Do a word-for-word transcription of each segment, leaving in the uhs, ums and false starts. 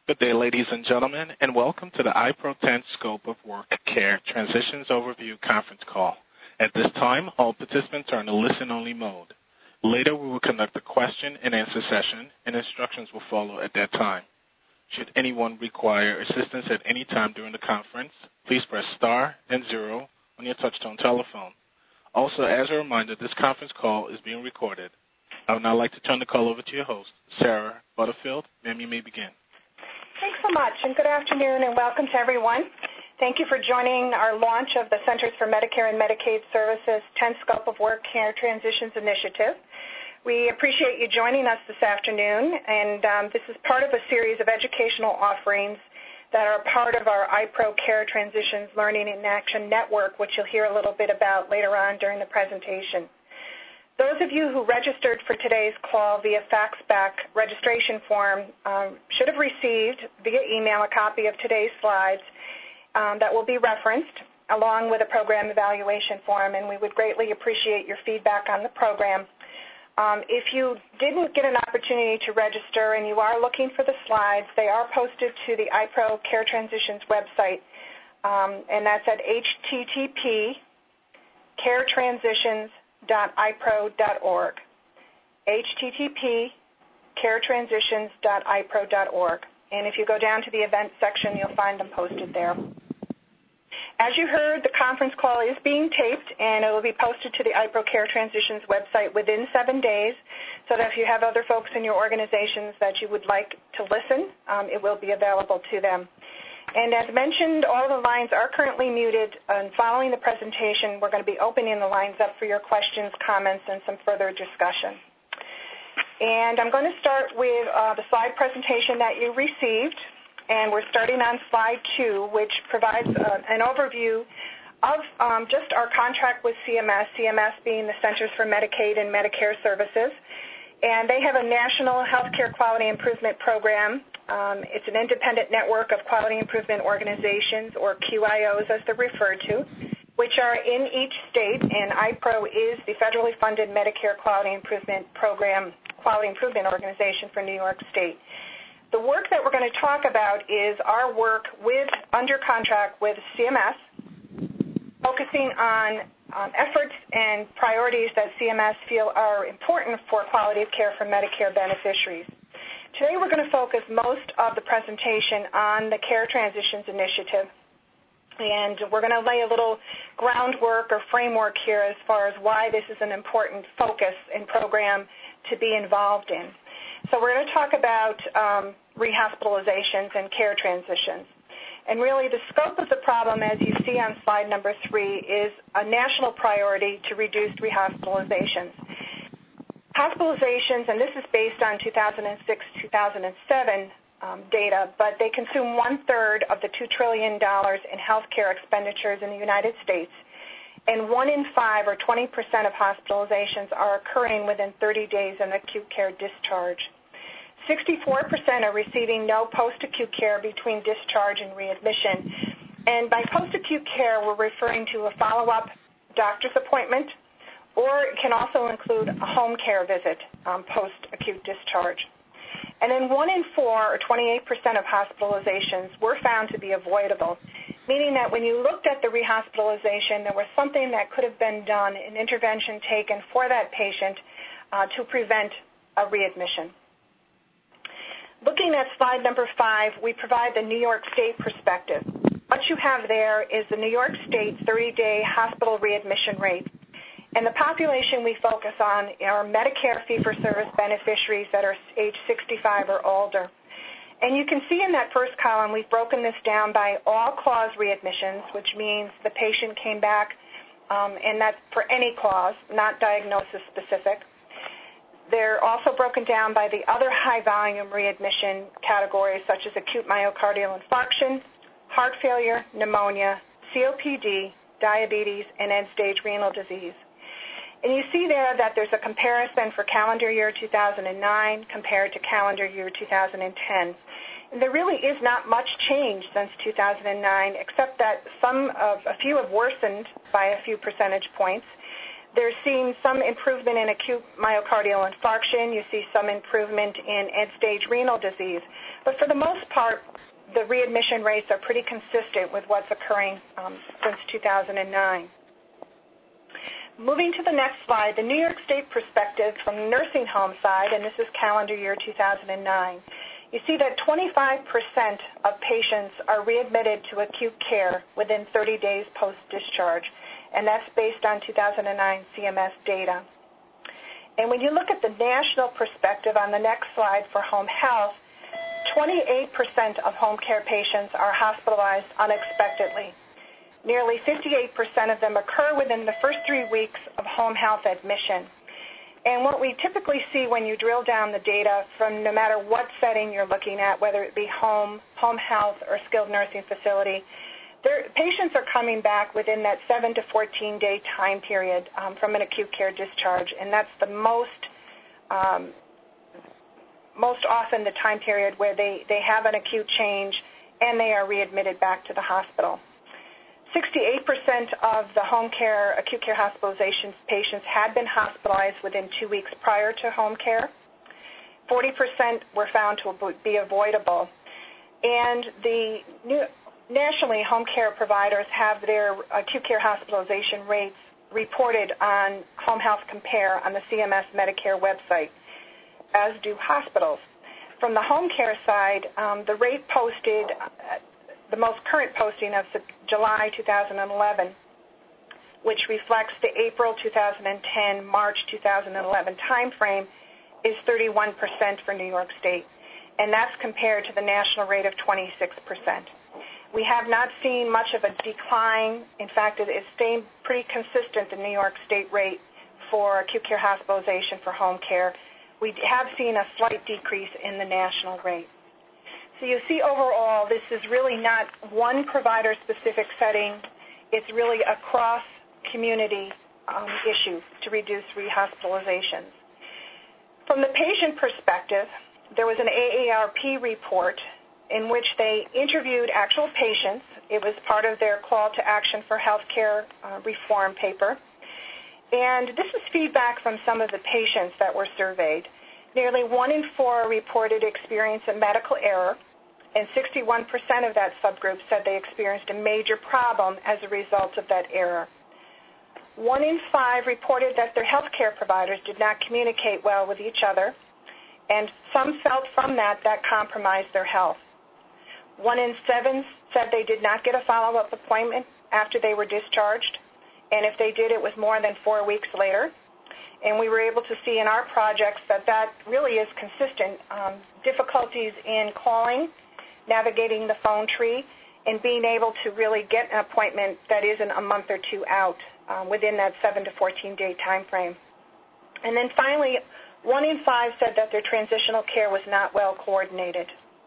Good day, ladies and gentlemen, and welcome to the I P R O ten Scope of Work Care Transitions Overview conference call. At this time, all participants are in a listen-only mode. Later, we will conduct a question-and-answer session, and instructions will follow at that time. Should anyone require assistance at any time during the conference, please press star and zero on your touch-tone telephone. Also, as a reminder, this conference call is being recorded. I would now like to turn the call over to your host, Sarah Butterfield. Ma'am, you may begin. Thanks so much, and good afternoon, and welcome to everyone. Thank you for joining our launch of the Centers for Medicare and Medicaid Services ten Scope of Work Care Transitions Initiative. We appreciate you joining us this afternoon, and um, this is part of a series of educational offerings that are part of our I P R O Care Transitions Learning in Action Network, which you'll hear a little bit about later on during the presentation. Those of you who registered for today's call via fax-back registration form um, should have received via email a copy of today's slides um, that will be referenced along with a program evaluation form, and we would greatly appreciate your feedback on the program. Um, if you didn't get an opportunity to register and you are looking for the slides, they are posted to the I P R O Care Transitions website, um, and that's at h t t p care transitions dot i p r o dot org, h t t p care transitions dot i p r o dot org. And if you go down to the events section, you'll find them posted there. As you heard, the conference call is being taped, and it will be posted to the I P R O Care Transitions website within seven days, so that if you have other folks in your organizations that you would like to listen, um, it will be available to them. And as mentioned, all the lines are currently muted, and following the presentation, we're going to be opening the lines up for your questions, comments, and some further discussion. And I'm going to start with uh, the slide presentation that you received, and we're starting on slide two, which provides uh, an overview of um, just our contract with C M S, C M S being the Centers for Medicaid and Medicare Services. And they have a national healthcare quality improvement program. Um, it's an independent network of quality improvement organizations, or Q I Os as they're referred to, which are in each state, and I P R O is the federally funded Medicare Quality Improvement Program, Quality Improvement Organization for New York State. The work that we're going to talk about is our work with, under contract with C M S, focusing on um, efforts and priorities that C M S feel are important for quality of care for Medicare beneficiaries. Today we're going to focus most of the presentation on the Care Transitions Initiative, and we're going to lay a little groundwork or framework here as far as why this is an important focus and program to be involved in. So we're going to talk about um, rehospitalizations and care transitions. And really the scope of the problem, as you see on slide number three, is a national priority to reduce rehospitalizations. Hospitalizations, and this is based on two thousand six two thousand seven um, data, but they consume one-third of the two trillion dollars in healthcare expenditures in the United States, and one in five, or twenty percent of hospitalizations, are occurring within thirty days of acute care discharge. sixty-four percent are receiving no post-acute care between discharge and readmission. And by post-acute care, we're referring to a follow-up doctor's appointment, or it can also include a home care visit um, post-acute discharge. And then one in four, or twenty-eight percent of hospitalizations, were found to be avoidable, meaning that when you looked at the rehospitalization, there was something that could have been done, an intervention taken for that patient uh, to prevent a readmission. Looking at slide number five, we provide the New York State perspective. What you have there is the New York State thirty-day hospital readmission rate. And the population we focus on are Medicare fee-for-service beneficiaries that are age sixty-five or older. And you can see in that first column, we've broken this down by all-cause readmissions, which means the patient came back, um, and that's for any cause, not diagnosis-specific. They're also broken down by the other high-volume readmission categories, such as acute myocardial infarction, heart failure, pneumonia, C O P D, diabetes, and end-stage renal disease. And you see there that there's a comparison for calendar year two thousand nine compared to calendar year two thousand ten. And there really is not much change since two thousand nine, except that some of, a few have worsened by a few percentage points. They're seeing some improvement in acute myocardial infarction. You see some improvement in end-stage renal disease. But for the most part, the readmission rates are pretty consistent with what's occurring um, since two thousand nine. Moving to the next slide, the New York State perspective from the nursing home side, and this is calendar year two thousand nine. You see that twenty-five percent of patients are readmitted to acute care within thirty days post-discharge, and that's based on two thousand nine C M S data. And when you look at the national perspective on the next slide for home health, twenty-eight percent of home care patients are hospitalized unexpectedly. Nearly fifty-eight percent of them occur within the first three weeks of home health admission. And what we typically see when you drill down the data from no matter what setting you're looking at, whether it be home, home health, or skilled nursing facility, their patients are coming back within that seven to fourteen day time period um, from an acute care discharge, and that's the most um, most often the time period where they, they have an acute change and they are readmitted back to the hospital. sixty-eight percent of the home care, acute care hospitalization patients had been hospitalized within two weeks prior to home care. forty percent were found to be avoidable. And the new, nationally, home care providers have their acute care hospitalization rates reported on Home Health Compare on the C M S Medicare website, as do hospitals. From the home care side, um, the rate posted, uh, the most current posting of July two thousand eleven, which reflects the April two thousand ten, March two thousand eleven timeframe, is thirty-one percent for New York State, and that's compared to the national rate of twenty-six percent. We have not seen much of a decline. In fact, it is staying pretty consistent, the New York State rate for acute care hospitalization for home care. We have seen a slight decrease in the national rate. So you see overall, this is really not one provider-specific setting. It's really a cross-community um, issue to reduce rehospitalizations. From the patient perspective, there was an A A R P report in which they interviewed actual patients. It was part of their call to action for healthcare uh, reform paper. And this is feedback from some of the patients that were surveyed. Nearly one in four reported experience a medical error, and sixty-one percent of that subgroup said they experienced a major problem as a result of that error. One in five reported that their healthcare providers did not communicate well with each other, and some felt from that that compromised their health. One in seven said they did not get a follow-up appointment after they were discharged, and if they did, it was more than four weeks later. And we were able to see in our projects that that really is consistent. Um, difficulties in calling, navigating the phone tree, and being able to really get an appointment that isn't a month or two out um, within that seven to fourteen day time frame. And then finally, one in five said that their transitional care was not well coordinated.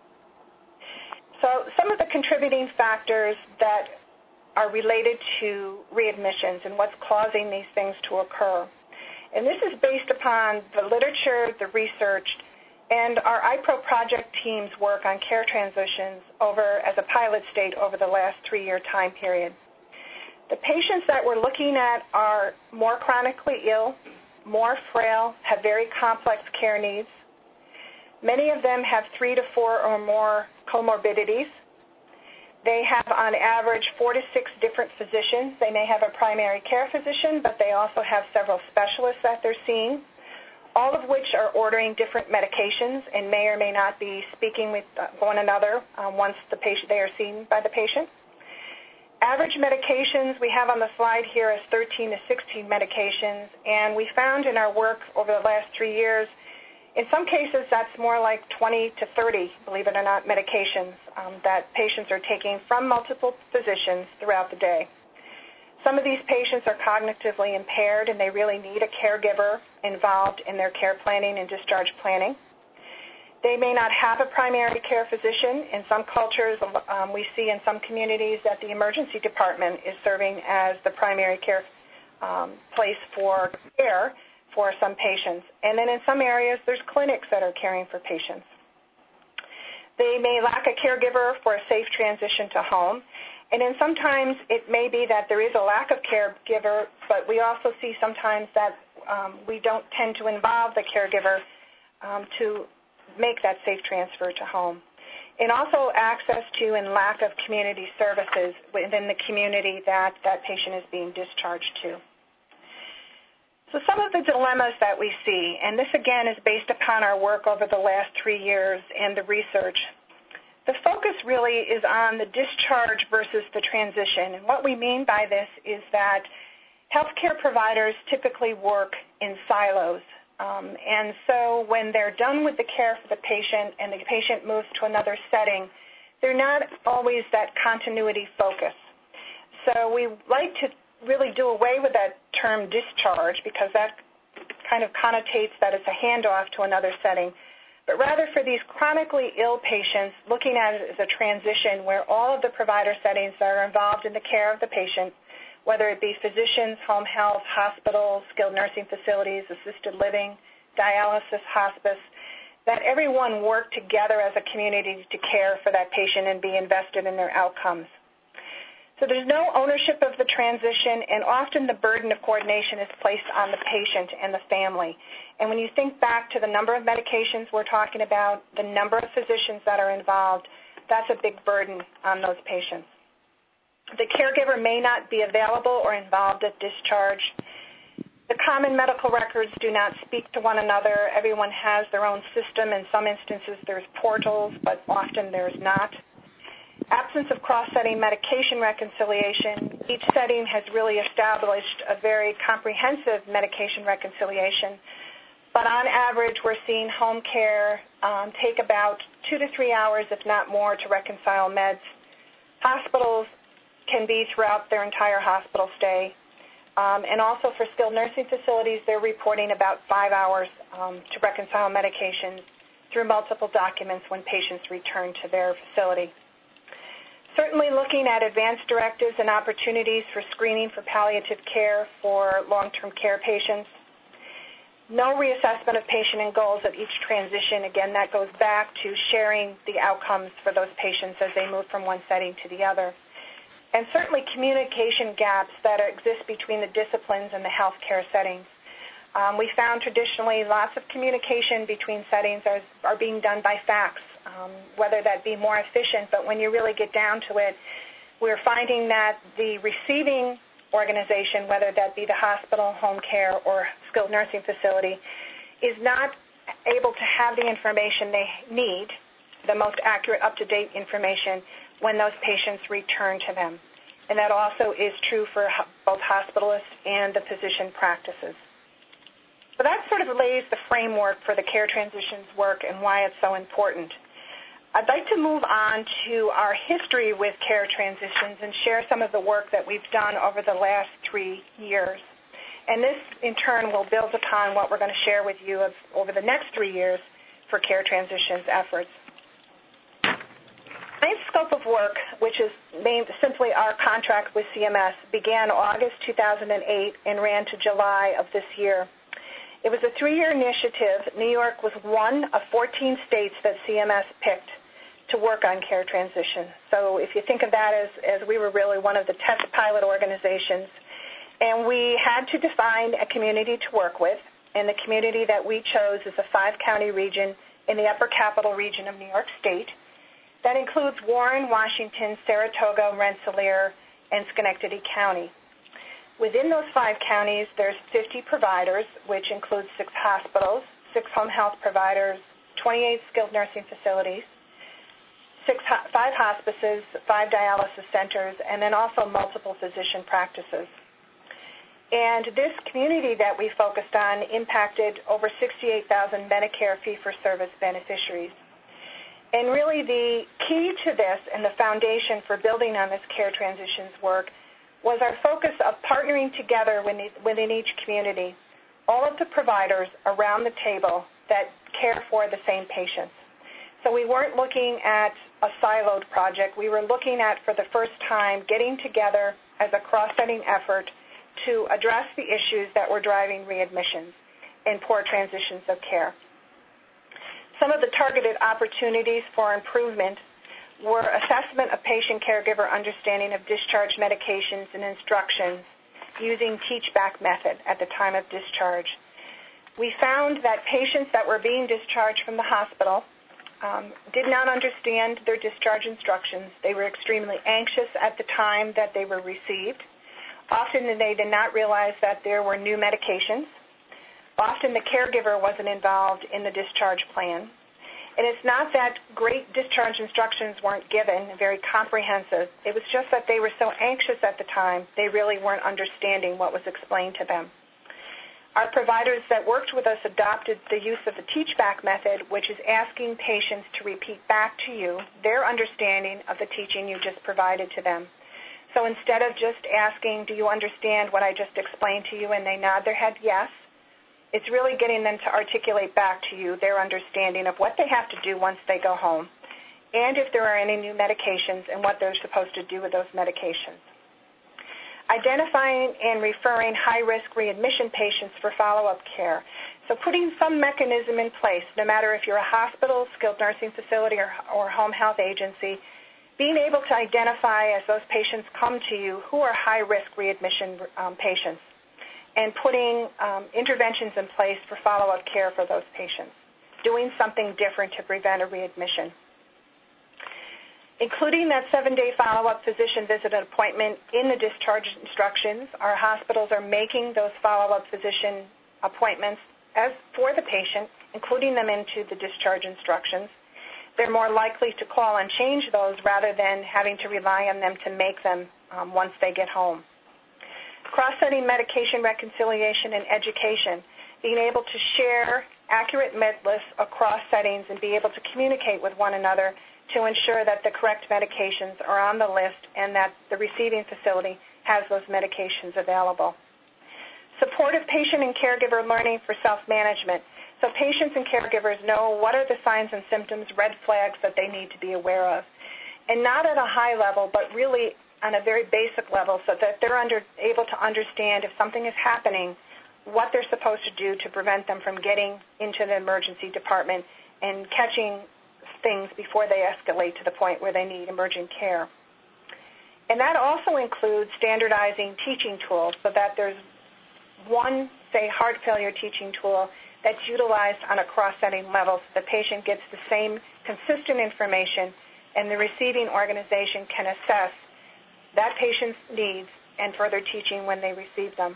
So some of the contributing factors that are related to readmissions and what's causing these things to occur. And this is based upon the literature, the research, and our I P R O project team's work on care transitions over as a pilot state over the last three-year time period. The patients that we're looking at are more chronically ill, more frail, have very complex care needs. Many of them have three to four or more comorbidities. They have, on average, four to six different physicians. They may have a primary care physician, but they also have several specialists that they're seeing, all of which are ordering different medications and may or may not be speaking with one another um, once the patient, they are seen by the patient. Average medications we have on the slide here is thirteen to sixteen medications, and we found in our work over the last three years, in some cases that's more like twenty to thirty, believe it or not, medications um, that patients are taking from multiple physicians throughout the day. Some of these patients are cognitively impaired and they really need a caregiver involved in their care planning and discharge planning. They may not have a primary care physician. In some cultures, um, we see in some communities that the emergency department is serving as the primary care um, place for care for some patients. And then in some areas, there's clinics that are caring for patients. They may lack a caregiver for a safe transition to home. And then sometimes it may be that there is a lack of caregiver, but we also see sometimes that um, we don't tend to involve the caregiver um, to make that safe transfer to home. And also access to and lack of community services within the community that that patient is being discharged to. So some of the dilemmas that we see, and this again is based upon our work over the last three years and the research, the focus really is on the discharge versus the transition. And what we mean by this is that healthcare providers typically work in silos. Um, and so when they're done with the care for the patient and the patient moves to another setting, they're not always that continuity focus. So we like to really do away with that term discharge because that kind of connotates that it's a handoff to another setting. But rather for these chronically ill patients, looking at it as a transition where all of the provider settings that are involved in the care of the patient, whether it be physicians, home health, hospitals, skilled nursing facilities, assisted living, dialysis, hospice, that everyone work together as a community to care for that patient and be invested in their outcomes. So there's no ownership of the transition, and often the burden of coordination is placed on the patient and the family. And when you think back to the number of medications we're talking about, the number of physicians that are involved, that's a big burden on those patients. The caregiver may not be available or involved at discharge. The common medical records do not speak to one another. Everyone has their own system. In some instances, there's portals, but often there's not. Absence of cross-setting medication reconciliation. Each setting has really established a very comprehensive medication reconciliation. But on average, we're seeing home care um, take about two to three hours, if not more, to reconcile meds. Hospitals can be throughout their entire hospital stay. Um, and also for skilled nursing facilities, they're reporting about five hours um, to reconcile medications through multiple documents when patients return to their facility. Certainly looking at advanced directives and opportunities for screening for palliative care for long-term care patients. No reassessment of patient and goals at each transition. Again, that goes back to sharing the outcomes for those patients as they move from one setting to the other. And certainly communication gaps that exist between the disciplines and the healthcare settings. Um, we found traditionally lots of communication between settings are, are being done by fax, um, whether that be more efficient, but when you really get down to it, we're finding that the receiving organization, whether that be the hospital, home care, or skilled nursing facility, is not able to have the information they need, the most accurate, up-to-date information, when those patients return to them. And that also is true for both hospitalists and the physician practices. So that sort of lays the framework for the care transitions work and why it's so important. I'd like to move on to our history with care transitions and share some of the work that we've done over the last three years. And this, in turn, will build upon what we're going to share with you of, over the next three years for care transitions efforts. The scope of work, which is named simply our contract with C M S, began August two thousand eight and ran to July of this year. It was a three-year initiative. New York was one of fourteen states that C M S picked to work on care transition. So if you think of that as, as we were really one of the test pilot organizations, and we had to define a community to work with, and the community that we chose is a five-county region in the Upper Capital Region of New York State. That includes Warren, Washington, Saratoga, Rensselaer, and Schenectady County. Within those five counties, there's fifty providers, which includes six hospitals, six home health providers, twenty-eight skilled nursing facilities, six, five hospices, five dialysis centers, and then also multiple physician practices. And this community that we focused on impacted over sixty-eight thousand Medicare fee-for-service beneficiaries. And really the key to this and the foundation for building on this care transitions work was our focus of partnering together within each community, all of the providers around the table that care for the same patients. So we weren't looking at a siloed project. We were looking at, for the first time, getting together as a cross-setting effort to address the issues that were driving readmissions and poor transitions of care. Some of the targeted opportunities for improvement were assessment of patient-caregiver understanding of discharge medications and instructions using teach-back method at the time of discharge. We found that patients that were being discharged from the hospital um, did not understand their discharge instructions. They were extremely anxious at the time that they were received. Often they did not realize that there were new medications. Often the caregiver wasn't involved in the discharge plan. And it's not that great discharge instructions weren't given, very comprehensive. It was just that they were so anxious at the time, they really weren't understanding what was explained to them. Our providers that worked with us adopted the use of the teach-back method, which is asking patients to repeat back to you their understanding of the teaching you just provided to them. So instead of just asking, do you understand what I just explained to you, and they nod their head yes, it's really getting them to articulate back to you their understanding of what they have to do once they go home, and if there are any new medications and what they're supposed to do with those medications. Identifying and referring high-risk readmission patients for follow-up care. So putting some mechanism in place, no matter if you're a hospital, skilled nursing facility, or, or home health agency, being able to identify as those patients come to you who are high-risk readmission um, patients, and putting um, interventions in place for follow-up care for those patients, doing something different to prevent a readmission. Including that seven-day follow-up physician visit appointment in the discharge instructions, our hospitals are making those follow-up physician appointments as for the patient, including them into the discharge instructions. They're more likely to call and change those rather than having to rely on them to make them um, once they get home. Cross-setting medication reconciliation and education, being able to share accurate med lists across settings and be able to communicate with one another to ensure that the correct medications are on the list and that the receiving facility has those medications available. Supportive patient and caregiver learning for self-management. So patients and caregivers know what are the signs and symptoms, red flags that they need to be aware of. And not at a high level, but really on a very basic level so that they're under, able to understand if something is happening, what they're supposed to do to prevent them from getting into the emergency department and catching things before they escalate to the point where they need emergent care. And that also includes standardizing teaching tools so that there's one, say, heart failure teaching tool that's utilized on a cross-setting level so the patient gets the same consistent information and the receiving organization can assess that patient's needs and further teaching when they receive them.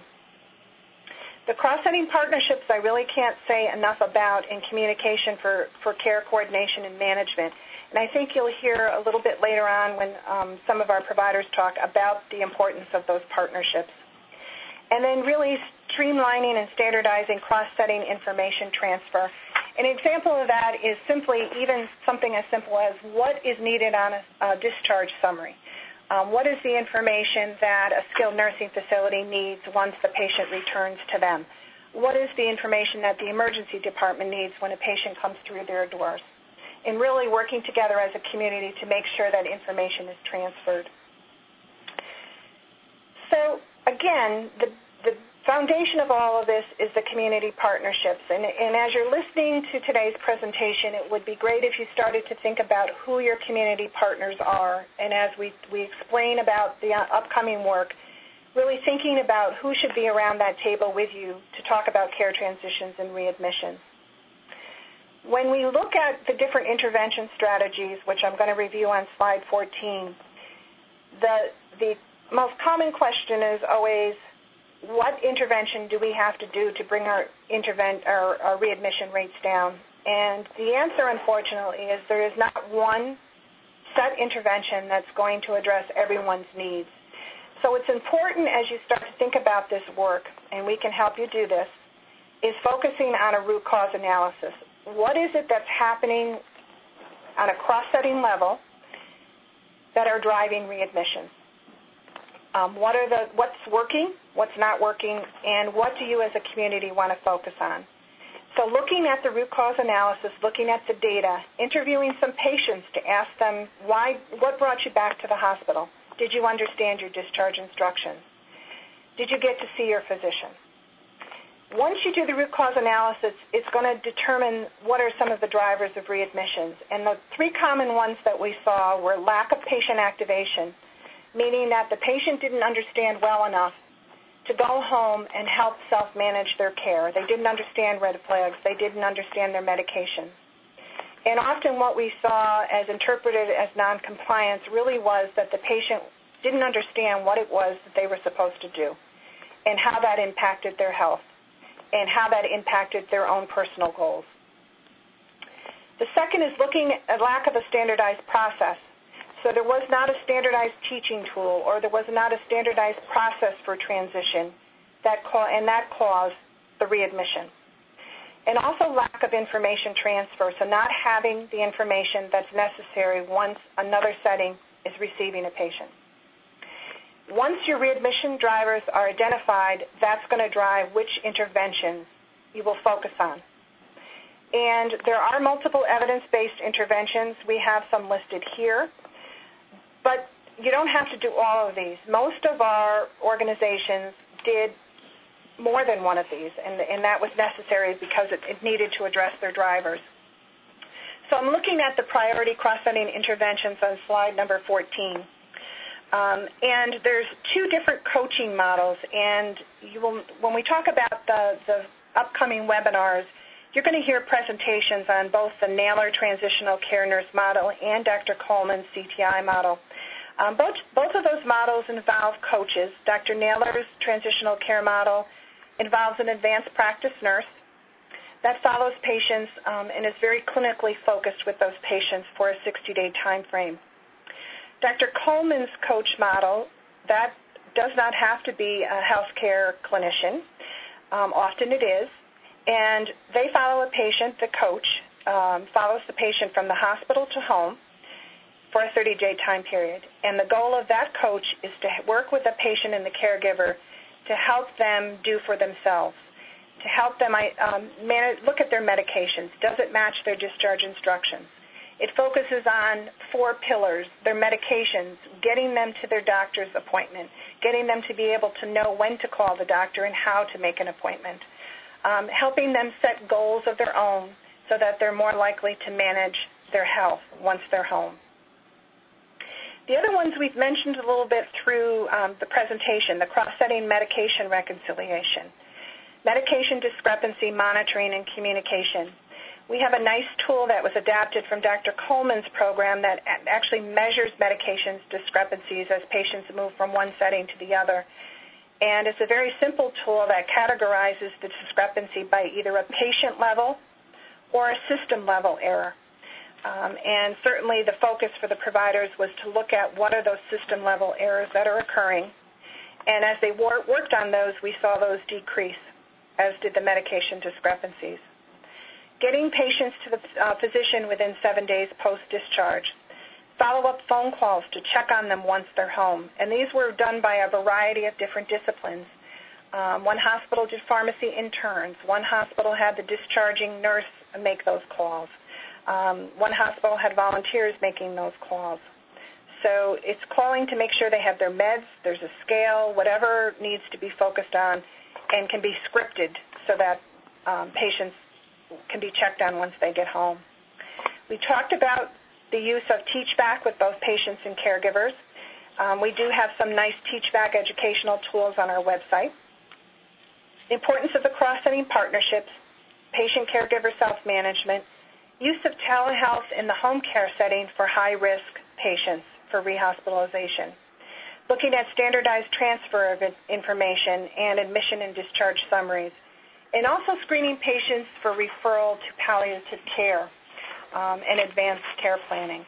The cross-setting partnerships I really can't say enough about in communication for, for care coordination and management. And I think you'll hear a little bit later on when um, some of our providers talk about the importance of those partnerships. And then really streamlining and standardizing cross-setting information transfer. An example of that is simply even something as simple as what is needed on a, a discharge summary. Um, what is the information that a skilled nursing facility needs once the patient returns to them? What is the information that the emergency department needs when a patient comes through their doors? And really working together as a community to make sure that information is transferred. So again, the, the foundation of all of this is the community partnerships. And, and as you're listening to today's presentation, it would be great if you started to think about who your community partners are. And as we, we explain about the upcoming work, really thinking about who should be around that table with you to talk about care transitions and readmission. When we look at the different intervention strategies, which I'm going to review on slide fourteen, the, the most common question is always, what intervention do we have to do to bring our, intervent, our, our readmission rates down? And the answer, unfortunately, is there is not one set intervention that's going to address everyone's needs. So it's important as you start to think about this work, and we can help you do this, is focusing on a root cause analysis. What is it that's happening on a cross-setting level that are driving readmission? Um, what are the, what's working, what's not working, and what do you as a community want to focus on? So looking at the root cause analysis, looking at the data, interviewing some patients to ask them, why, what brought you back to the hospital? Did you understand your discharge instructions? Did you get to see your physician? Once you do the root cause analysis, it's going to determine what are some of the drivers of readmissions. And the three common ones that we saw were lack of patient activation, meaning that the patient didn't understand well enough to go home and help self-manage their care. They didn't understand red flags. They didn't understand their medications. And often what we saw as interpreted as noncompliance really was that the patient didn't understand what it was that they were supposed to do and how that impacted their health and how that impacted their own personal goals. The second is looking at lack of a standardized process. So there was not a standardized teaching tool or there was not a standardized process for transition, that ca- and that caused the readmission. And also lack of information transfer, so not having the information that's necessary once another setting is receiving a patient. Once your readmission drivers are identified, that's going to drive which interventions you will focus on. And there are multiple evidence-based interventions. We have some listed here. But you don't have to do all of these. Most of our organizations did more than one of these, and, and that was necessary because it, it needed to address their drivers. So I'm looking at the priority cross-setting interventions on slide number fourteen. Um, and there's two different coaching models, and you will, when we talk about the, the upcoming webinars, you're going to hear presentations on both the Naylor Transitional Care Nurse model and Doctor Coleman's C T I model. Um, both, both of those models involve coaches. Doctor Naylor's Transitional Care model involves an advanced practice nurse that follows patients um, and is very clinically focused with those patients for a sixty-day time frame. Doctor Coleman's coach model, that does not have to be a healthcare clinician. Um, often it is. And they follow a patient, the coach um, follows the patient from the hospital to home for a thirty-day time period. And the goal of that coach is to work with the patient and the caregiver to help them do for themselves, to help them um, manage, look at their medications. Does it match their discharge instructions? It focuses on four pillars, their medications, getting them to their doctor's appointment, getting them to be able to know when to call the doctor and how to make an appointment. Um, helping them set goals of their own so that they're more likely to manage their health once they're home. The other ones we've mentioned a little bit through um, the presentation, the cross-setting medication reconciliation, medication discrepancy monitoring and communication. We have a nice tool that was adapted from Doctor Coleman's program that actually measures medications discrepancies as patients move from one setting to the other. And it's a very simple tool that categorizes the discrepancy by either a patient level or a system level error. Um, and certainly the focus for the providers was to look at what are those system level errors that are occurring. And as they wor- worked on those, we saw those decrease, as did the medication discrepancies. Getting patients to the uh, physician within seven days post-discharge. Follow-up phone calls to check on them once they're home. And these were done by a variety of different disciplines. Um, one hospital did pharmacy interns. One hospital had the discharging nurse make those calls. Um, one hospital had volunteers making those calls. So it's calling to make sure they have their meds, there's a scale, whatever needs to be focused on, and can be scripted so that um, patients can be checked on once they get home. We talked about the use of teach-back with both patients and caregivers. Um, we do have some nice teach-back educational tools on our website. The importance of the cross-setting partnerships, patient-caregiver self-management, use of telehealth in the home care setting for high-risk patients for rehospitalization, looking at standardized transfer of information and admission and discharge summaries, and also screening patients for referral to palliative care um, and advanced care planning.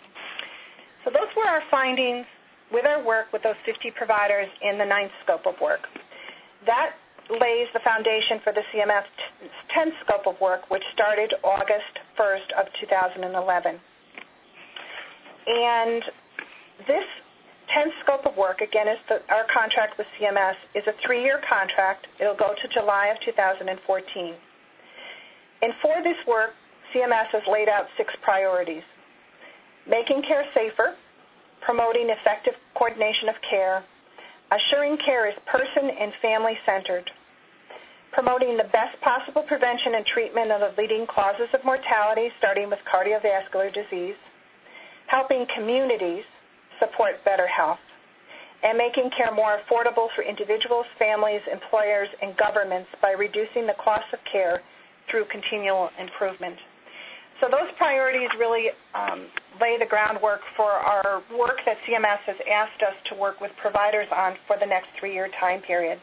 So those were our findings with our work with those fifty providers in the ninth scope of work. That lays the foundation for the C M S tenth scope of work, which started August first of two thousand eleven. And this tenth scope of work, again, is the, our contract with C M S, is a three-year contract. It'll go to July of two thousand fourteen. And for this work, C M S has laid out six priorities: making care safer, promoting effective coordination of care, assuring care is person and family-centered, promoting the best possible prevention and treatment of the leading causes of mortality, starting with cardiovascular disease, helping communities support better health, and making care more affordable for individuals, families, employers, and governments by reducing the cost of care through continual improvement. So those priorities really um, lay the groundwork for our work that C M S has asked us to work with providers on for the next three-year time period.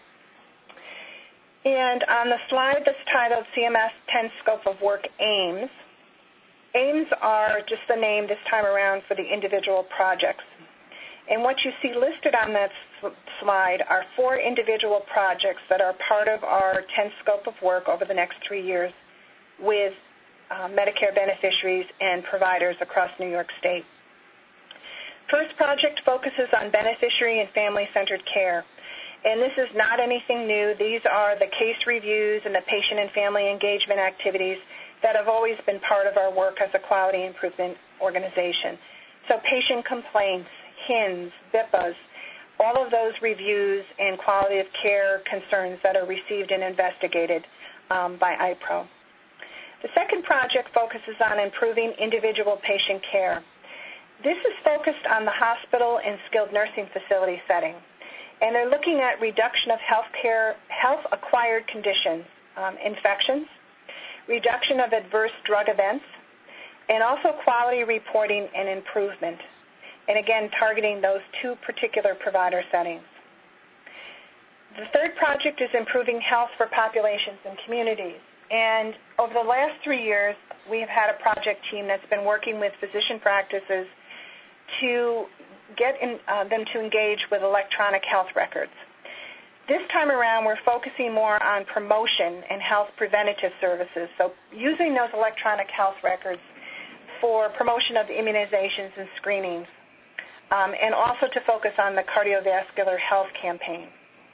And on the slide that's titled C M S ten Scope of Work Aims, aims are just the name this time around for the individual projects. And what you see listed on that slide are four individual projects that are part of our ten Scope of Work over the next three years with uh, Medicare beneficiaries and providers across New York State. First project focuses on beneficiary and family-centered care. And this is not anything new. These are the case reviews and the patient and family engagement activities that have always been part of our work as a quality improvement organization. So patient complaints, H I N S, B I P As, all of those reviews and quality of care concerns that are received and investigated um, by I P R O. The second project focuses on improving individual patient care. This is focused on the hospital and skilled nursing facility setting. And they're looking at reduction of healthcare, health-acquired conditions, um, infections, reduction of adverse drug events, and also quality reporting and improvement. And again, targeting those two particular provider settings. The third project is improving health for populations and communities. And over the last three years, we have had a project team that's been working with physician practices to get in, uh, them to engage with electronic health records. This time around, we're focusing more on promotion and health preventative services, so using those electronic health records for promotion of immunizations and screenings, um, and also to focus on the cardiovascular health campaign.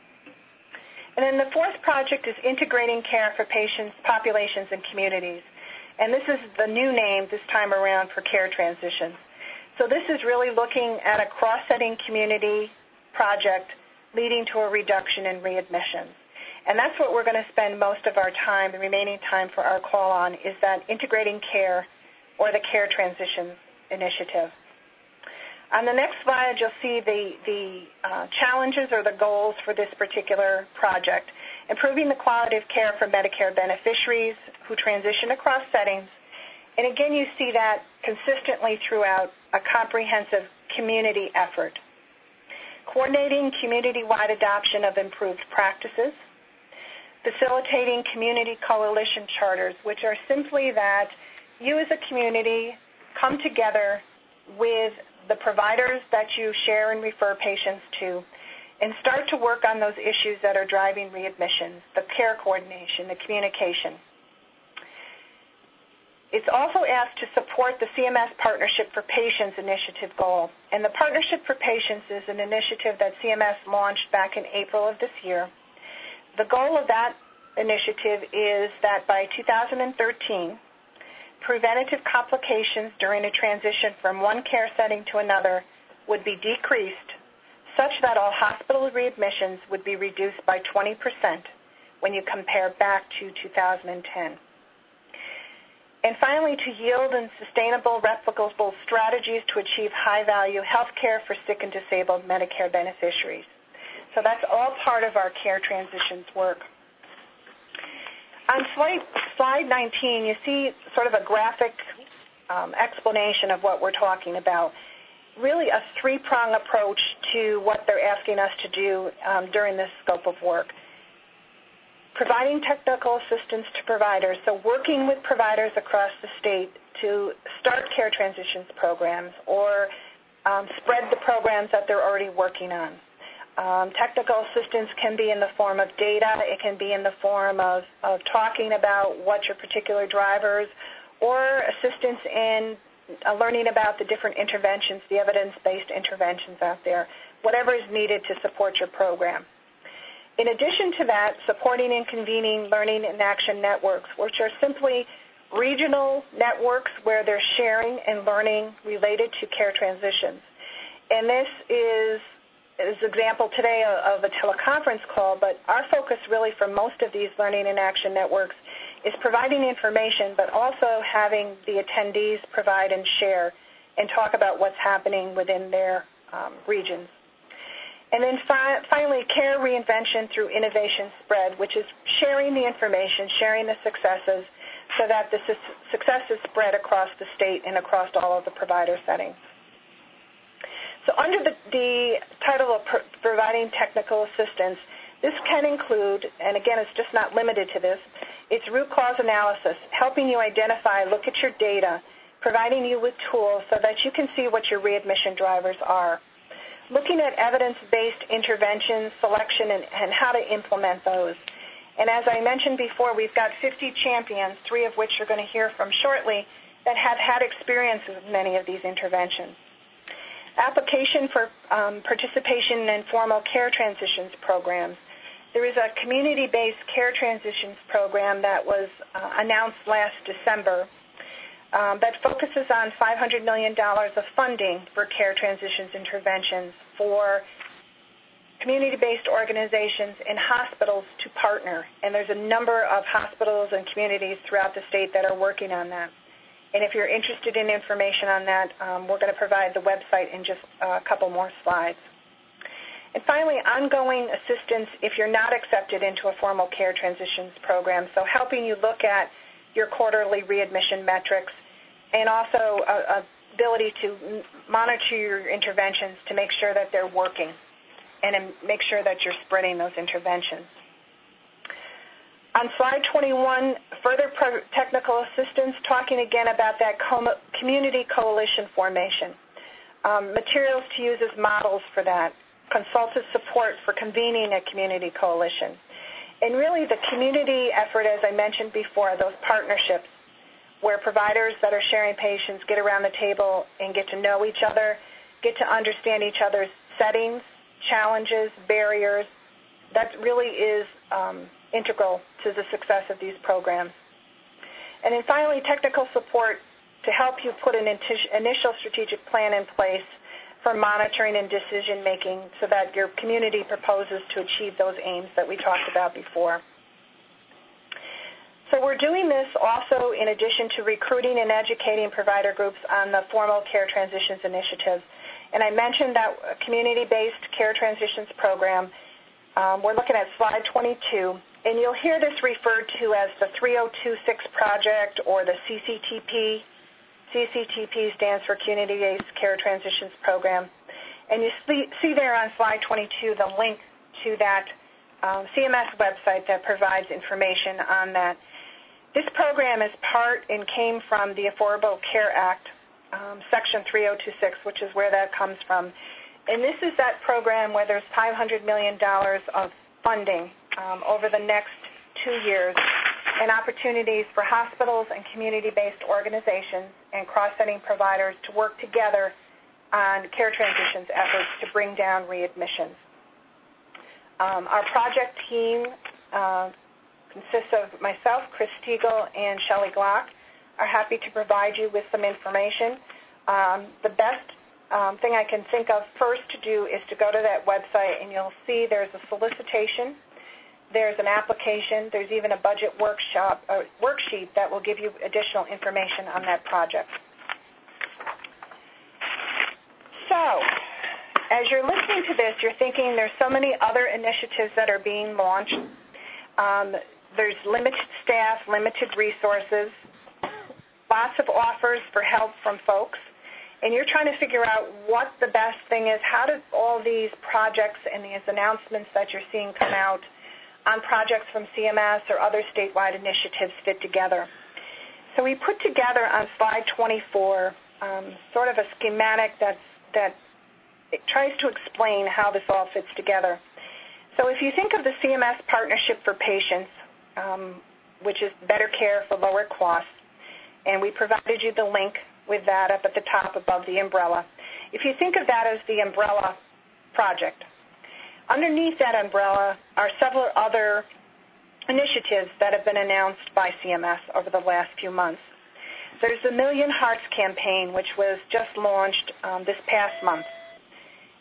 And then the fourth project is integrating care for patients, populations, and communities. And this is the new name this time around for care transitions. So this is really looking at a cross-setting community project leading to a reduction in readmissions. And that's what we're going to spend most of our time, the remaining time for our call on, is that integrating care or the care transition initiative. On the next slide, you'll see the, the uh, challenges or the goals for this particular project. Improving the quality of care for Medicare beneficiaries who transition across settings. And again, you see that consistently throughout a comprehensive community effort. Coordinating community-wide adoption of improved practices. Facilitating community coalition charters, which are simply that you as a community come together with the providers that you share and refer patients to and start to work on those issues that are driving readmissions, the care coordination, the communication. It's also asked to support the C M S Partnership for Patients initiative goal. And the Partnership for Patients is an initiative that C M S launched back in April of this year. The goal of that initiative is that by two thousand thirteen, preventative complications during a transition from one care setting to another would be decreased such that all hospital readmissions would be reduced by twenty percent when you compare back to two thousand ten. And finally, to yield and sustainable, replicable strategies to achieve high-value health care for sick and disabled Medicare beneficiaries. So that's all part of our care transitions work. On slide, slide nineteen, you see sort of a graphic um, explanation of what we're talking about. Really a three-prong approach to what they're asking us to do um, during this scope of work. Providing technical assistance to providers, so working with providers across the state to start care transitions programs or um, spread the programs that they're already working on. Um, technical assistance can be in the form of data. It can be in the form of, of talking about what your particular drivers, or assistance in uh, learning about the different interventions, the evidence-based interventions out there, whatever is needed to support your program. In addition to that, supporting and convening learning and action networks, which are simply regional networks where they're sharing and learning related to care transitions. And this is as an example today of a teleconference call, but our focus really for most of these learning and action networks is providing information, but also having the attendees provide and share and talk about what's happening within their um, regions. And then fi- finally, care reinvention through innovation spread, which is sharing the information, sharing the successes, so that the su- success is spread across the state and across all of the provider settings. So under the, the title of pro- providing technical assistance, this can include, and again, it's just not limited to this, it's root cause analysis, helping you identify, look at your data, providing you with tools so that you can see what your readmission drivers are. Looking at evidence-based interventions, selection, and, and how to implement those. And as I mentioned before, we've got fifty champions, three of which you're going to hear from shortly, that have had experience with many of these interventions. Application for um, participation in formal care transitions programs. There is a community-based care transitions program that was uh, announced last December um, that focuses on five hundred million dollars of funding for care transitions interventions for community-based organizations and hospitals to partner. And there's a number of hospitals and communities throughout the state that are working on that. And if you're interested in information on that, um, we're going to provide the website in just a couple more slides. And finally, ongoing assistance if you're not accepted into a formal care transitions program, so helping you look at your quarterly readmission metrics and also a, a ability to monitor your interventions to make sure that they're working and make sure that you're spreading those interventions. On slide twenty-one, further pro- technical assistance, talking again about that com- community coalition formation. Um, materials to use as models for that. Consultative support for convening a community coalition. And really the community effort, as I mentioned before, those partnerships where providers that are sharing patients get around the table and get to know each other, get to understand each other's settings, challenges, barriers. That really is um, integral to the success of these programs. And then finally, technical support to help you put an initial strategic plan in place for monitoring and decision making so that your community proposes to achieve those aims that we talked about before. So we're doing this also in addition to recruiting and educating provider groups on the formal care transitions initiative. And I mentioned that community-based care transitions program. Um, we're looking at slide twenty-two, and you'll hear this referred to as the three oh two six project or the C C T P. C C T P stands for Community-Based Care Transitions Program. And you see there on slide twenty-two the link to that um, C M S website that provides information on that. This program is part and came from the Affordable Care Act, um, Section three oh two six, which is where that comes from. And this is that program where there's five hundred million dollars of funding um, over the next two years and opportunities for hospitals and community-based organizations and cross-setting providers to work together on care transitions efforts to bring down readmissions. Um, our project team uh, consists of myself, Chris Stiegel, and Shelley Glock. Are happy to provide you with some information. Um, the best um, thing I can think of first to do is to go to that website, and you'll see there's a solicitation, there's an application, there's even a budget workshop, uh, worksheet that will give you additional information on that project. So, as you're listening to this, you're thinking there's so many other initiatives that are being launched. Um, there's limited staff, limited resources, lots of offers for help from folks, and you're trying to figure out what the best thing is. How do all these projects and these announcements that you're seeing come out on projects from C M S or other statewide initiatives fit together? So we put together on slide twenty-four um, sort of a schematic that's, that it tries to explain how this all fits together. So if you think of the C M S Partnership for Patients, um, which is better care for lower costs, and we provided you the link with that up at the top above the umbrella. If you think of that as the umbrella project, underneath that umbrella are several other initiatives that have been announced by C M S over the last few months. There's the Million Hearts campaign, which was just launched um, this past month.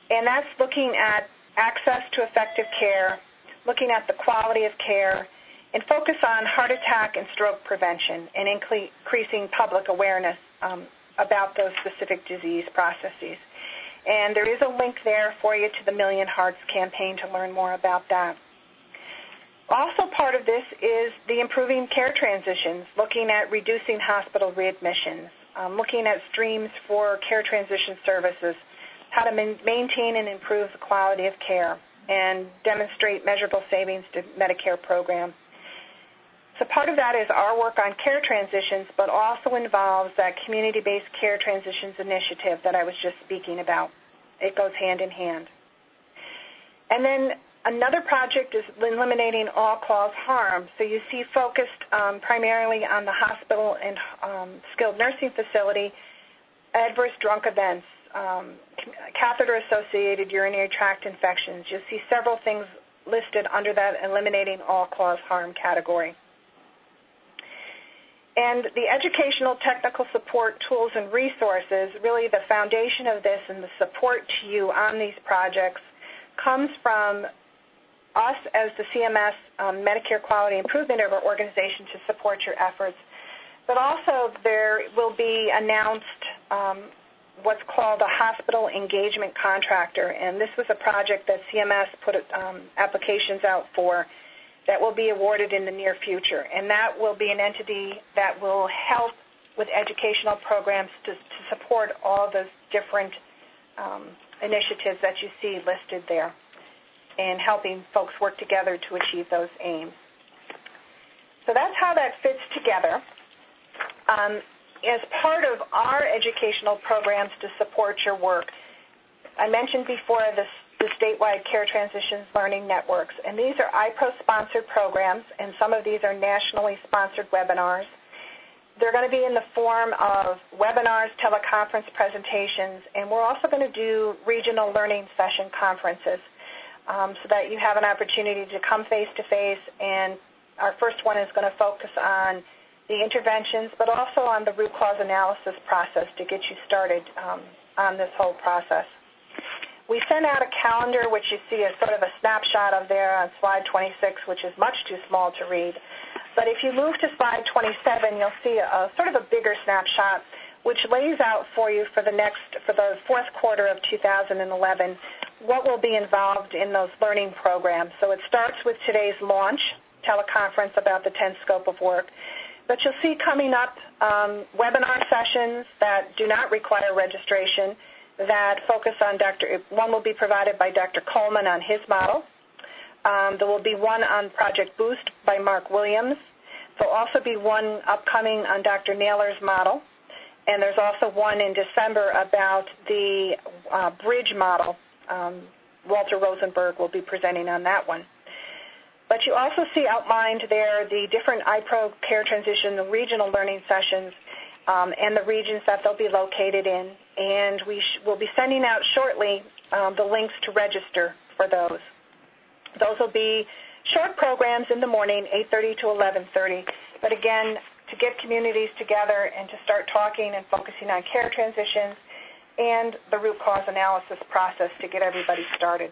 And that's looking at access to effective care, looking at the quality of care, and focus on heart attack and stroke prevention and increasing public awareness um, about those specific disease processes. And there is a link there for you to the Million Hearts campaign to learn more about that. Also part of this is the improving care transitions, looking at reducing hospital readmissions, um, looking at streams for care transition services, how to man- maintain and improve the quality of care, and demonstrate measurable savings to Medicare program. So part of that is our work on care transitions, but also involves that community-based care transitions initiative that I was just speaking about. It goes hand in hand. And then another project is eliminating all-cause harm. So you see focused um, primarily on the hospital and um, skilled nursing facility, adverse drunk events, um, catheter-associated urinary tract infections. You'll see several things listed under that eliminating all-cause harm category. And the educational technical support tools and resources, really the foundation of this and the support to you on these projects comes from us as the C M S um, Medicare Quality Improvement Organization to support your efforts. But also there will be announced um, what's called a hospital engagement contractor. And this was a project that C M S put um, applications out for that will be awarded in the near future. And that will be an entity that will help with educational programs to, to support all those different um, initiatives that you see listed there and helping folks work together to achieve those aims. So that's how that fits together. Um, as part of our educational programs to support your work, I mentioned before this the statewide Care Transitions Learning Networks. And these are I P R O-sponsored programs, and some of these are nationally sponsored webinars. They're going to be in the form of webinars, teleconference presentations, and we're also going to do regional learning session conferences um, so that you have an opportunity to come face-to-face. And our first one is going to focus on the interventions, but also on the root cause analysis process to get you started um, on this whole process. We sent out a calendar, which you see as sort of a snapshot of there on slide twenty-six, which is much too small to read. But if you move to slide twenty-seven, you'll see a, a sort of a bigger snapshot, which lays out for you for the next, for the fourth quarter of two thousand eleven, what will be involved in those learning programs. So it starts with today's launch, teleconference about the tenth scope of work. But you'll see coming up um, webinar sessions that do not require registration, that focus on Doctor One will be provided by Doctor Coleman on his model. Um, there will be one on Project Boost by Mark Williams. There will also be one upcoming on Doctor Naylor's model. And there's also one in December about the uh, bridge model. Um, Walter Rosenberg will be presenting on that one. But you also see outlined there the different I P R O care transition, the regional learning sessions, um, and the regions that they'll be located in. And we sh- will be sending out shortly um, the links to register for those. Those will be short programs in the morning, eight thirty to eleven thirty. But again, to get communities together and to start talking and focusing on care transitions and the root cause analysis process to get everybody started.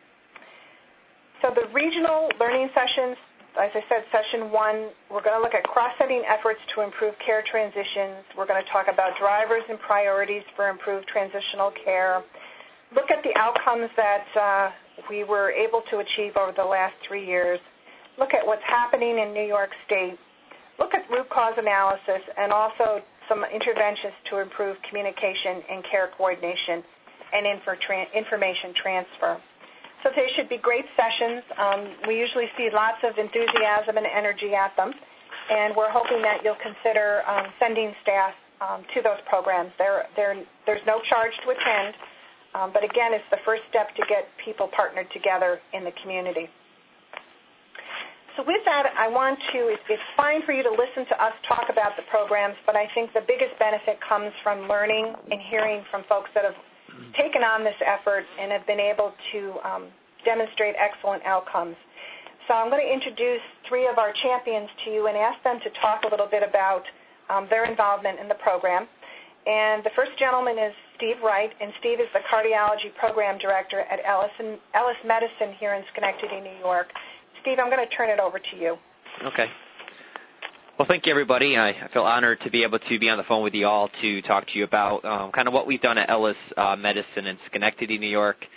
So the regional learning sessions, as I said, session one, we're going to look at cross-setting efforts to improve care transitions. We're going to talk about drivers and priorities for improved transitional care. Look at the outcomes that uh, we were able to achieve over the last three years. Look at what's happening in New York State. Look at root cause analysis and also some interventions to improve communication and care coordination and information transfer. So they should be great sessions. Um, we usually see lots of enthusiasm and energy at them, and we're hoping that you'll consider um, sending staff um, to those programs. They're, they're, there's no charge to attend, um, but again, it's the first step to get people partnered together in the community. So with that, I want to, it's fine for you to listen to us talk about the programs, but I think the biggest benefit comes from learning and hearing from folks that have taken on this effort and have been able to um, demonstrate excellent outcomes. So I'm going to introduce three of our champions to you and ask them to talk a little bit about um, their involvement in the program. And the first gentleman is Steve Wright, and Steve is the Cardiology Program Director at Ellis, Ellis Medicine here in Schenectady, New York. Steve, I'm going to turn it over to you. Okay. Well, thank you, everybody. I, I feel honored to be able to be on the phone with you all to talk to you about um, kind of what we've done at Ellis uh, Medicine in Schenectady, New York.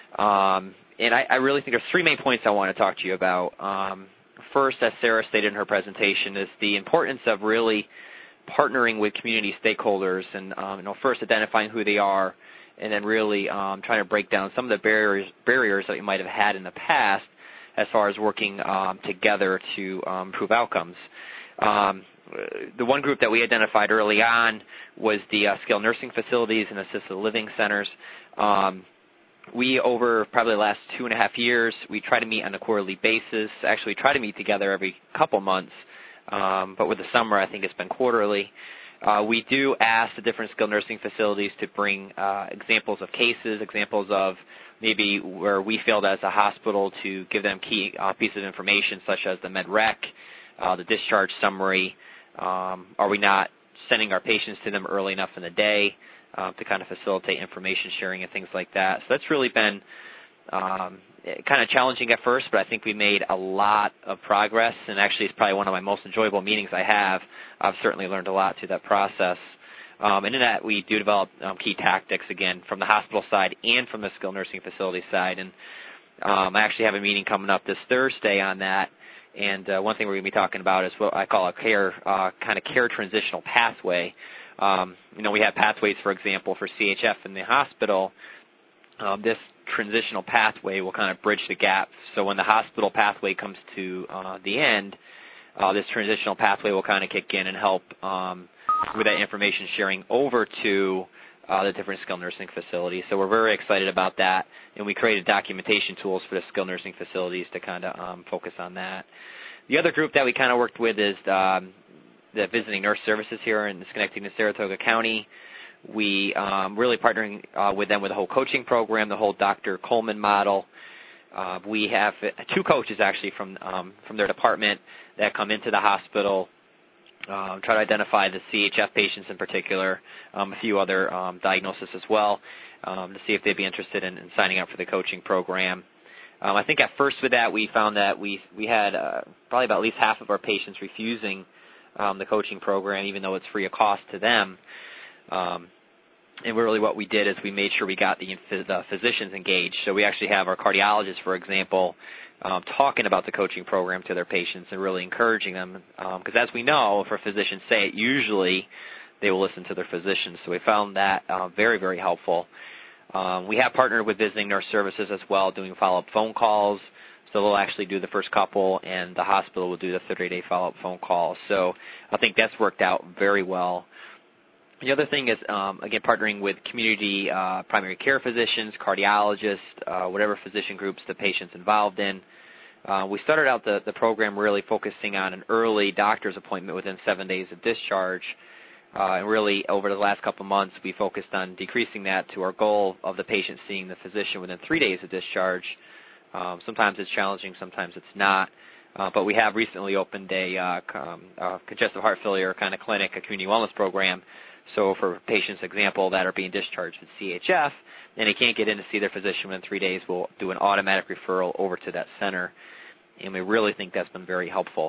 Um, and I, I really think there's three main points I want to talk to you about. Um, first, as Sarah stated in her presentation, is the importance of really partnering with community stakeholders and, um, you know, first identifying who they are and then really um, trying to break down some of the barriers, barriers that you might have had in the past as far as working um, together to um, improve outcomes. Um, the one group that we identified early on was the uh, skilled nursing facilities and assisted living centers. Um, we, over probably the last two and a half years, we try to meet on a quarterly basis. Actually, we try to meet together every couple months, um, but with the summer, I think it's been quarterly. Uh, we do ask the different skilled nursing facilities to bring uh, examples of cases, examples of maybe where we failed as a hospital to give them key uh, pieces of information such as the med rec, Uh, the discharge summary. Um, are we not sending our patients to them early enough in the day uh, to kind of facilitate information sharing and things like that? So that's really been um, kind of challenging at first, but I think we made a lot of progress, and actually it's probably one of my most enjoyable meetings I have. I've certainly learned a lot through that process. Um, and in that, we do develop um, key tactics, again, from the hospital side and from the skilled nursing facility side. And um, I actually have a meeting coming up this Thursday on that. And uh, one thing we're going to be talking about is what I call a care uh, kind of care transitional pathway. Um, you know, we have pathways, for example, for C H F in the hospital. Um, this transitional pathway will kind of bridge the gap. So when the hospital pathway comes to uh, the end, uh, this transitional pathway will kind of kick in and help um, with that information sharing over to uh, the different skilled nursing facilities. So we're very excited about that, and we created documentation tools for the skilled nursing facilities to kind of um, focus on that. The other group that we kind of worked with is um, the visiting nurse services here in Schenectady and Saratoga County. We um, really partnering uh, with them with the whole coaching program, the whole Doctor Coleman model. Uh, we have two coaches actually from um, from their department that come into the hospital. Uh, try to identify the C H F patients in particular, um, a few other um, diagnoses as well, um, to see if they'd be interested in, in signing up for the coaching program. Um, I think at first with that we found that we we had uh, probably about at least half of our patients refusing um, the coaching program, even though it's free of cost to them. Um, and really what we did is we made sure we got the, the physicians engaged. So we actually have our cardiologists, for example, Um, talking about the coaching program to their patients and really encouraging them. Because um, as we know, if our physicians say it, usually they will listen to their physicians. So we found that uh, very, very helpful. Um, we have partnered with Visiting Nurse Services as well, doing follow-up phone calls. So they'll actually do the first couple, and the hospital will do the thirty-day follow-up phone calls. So I think that's worked out very well. The other thing is, um, again, partnering with community uh, primary care physicians, cardiologists, uh, whatever physician groups the patient's involved in. Uh, we started out the, the program really focusing on an early doctor's appointment within seven days of discharge. Uh, and really, over the last couple of months, we focused on decreasing that to our goal of the patient seeing the physician within three days of discharge. Um, sometimes it's challenging, sometimes it's not. Uh, but we have recently opened a, uh, um, a congestive heart failure kind of clinic, a community wellness program. So for patients, example, that are being discharged with C H F and they can't get in to see their physician within three days, we'll do an automatic referral over to that center. And we really think that's been very helpful.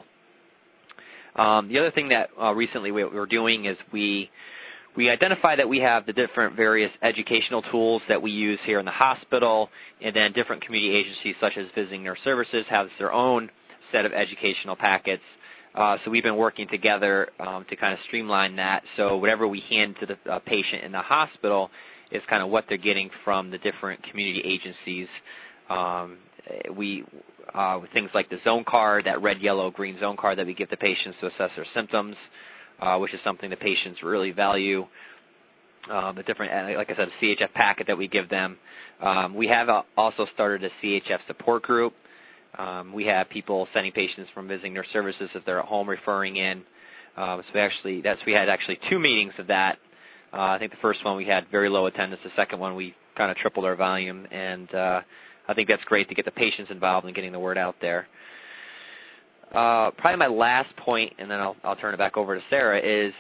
Um, the other thing that uh, recently we, we're doing is we we identify that we have the different various educational tools that we use here in the hospital, and then different community agencies such as Visiting Nurse Services have their own set of educational packets. Uh, so we've been working together um, to kind of streamline that. So whatever we hand to the uh, patient in the hospital is kind of what they're getting from the different community agencies. Um, we uh, things like the zone card, that red, yellow, green zone card that we give the patients to assess their symptoms, uh, which is something the patients really value. Um, the different, like I said, the C H F packet that we give them. Um, we have uh, also started a C H F support group. Um, we have people sending patients from Visiting Nurse Services if they're at home referring in. Um, so we actually, that's we had actually two meetings of that. Uh, I think the first one we had very low attendance. The second one we kind of tripled our volume, and uh, I think that's great to get the patients involved and getting the word out there. Uh, probably my last point, and then I'll, I'll turn it back over to Sarah, is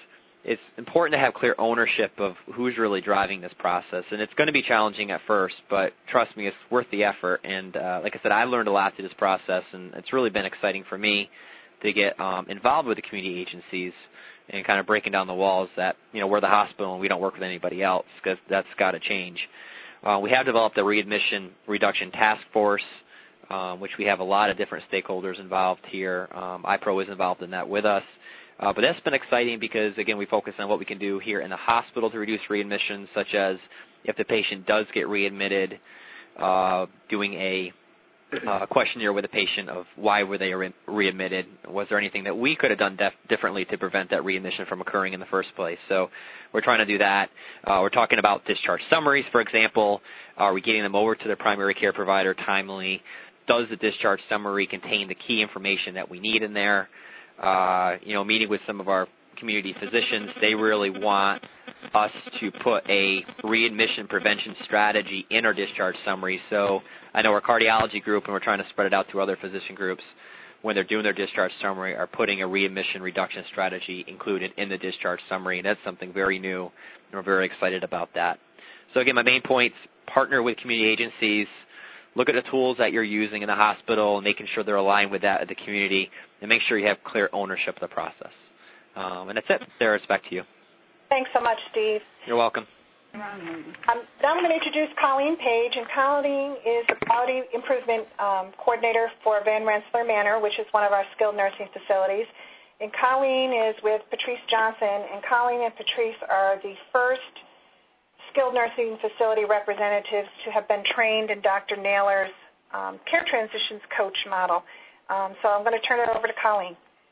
it's important to have clear ownership of who's really driving this process. And it's going to be challenging at first, but trust me, it's worth the effort. And uh, like I said, I learned a lot through this process, and it's really been exciting for me to get um, involved with the community agencies and kind of breaking down the walls that, you know, we're the hospital and we don't work with anybody else, because that's got to change. Uh, we have developed a readmission reduction task force, um, which we have a lot of different stakeholders involved here. Um, I P R O is involved in that with us. Uh, but that's been exciting because, again, we focus on what we can do here in the hospital to reduce readmissions, such as if the patient does get readmitted, uh, doing a uh, questionnaire with the patient of why were they re- readmitted, was there anything that we could have done def- differently to prevent that readmission from occurring in the first place. So we're trying to do that. Uh, we're talking about discharge summaries, for example. Are we getting them over to their primary care provider timely? Does the discharge summary contain the key information that we need in there? Uh, you know, meeting with some of our community physicians, they really want us to put a readmission prevention strategy in our discharge summary. So I know our cardiology group, and we're trying to spread it out to other physician groups, when they're doing their discharge summary, are putting a readmission reduction strategy included in the discharge summary. And that's something very new, and we're very excited about that. So again, my main points: partner with community agencies, look at the tools that you're using in the hospital and making sure they're aligned with that of the community, and make sure you have clear ownership of the process. Um, and that's it. Sarah, it's back to you. Thanks so much, Steve. You're welcome. Um, now I'm going to introduce Colleen Page, and Colleen is the Quality Improvement um, Coordinator for Van Rensselaer Manor, which is one of our skilled nursing facilities. And Colleen is with Patrice Johnson, and Colleen and Patrice are the first skilled nursing facility representatives to have been trained in Doctor Naylor's um, care transitions coach model. Um, so I'm going to turn it over to Colleen.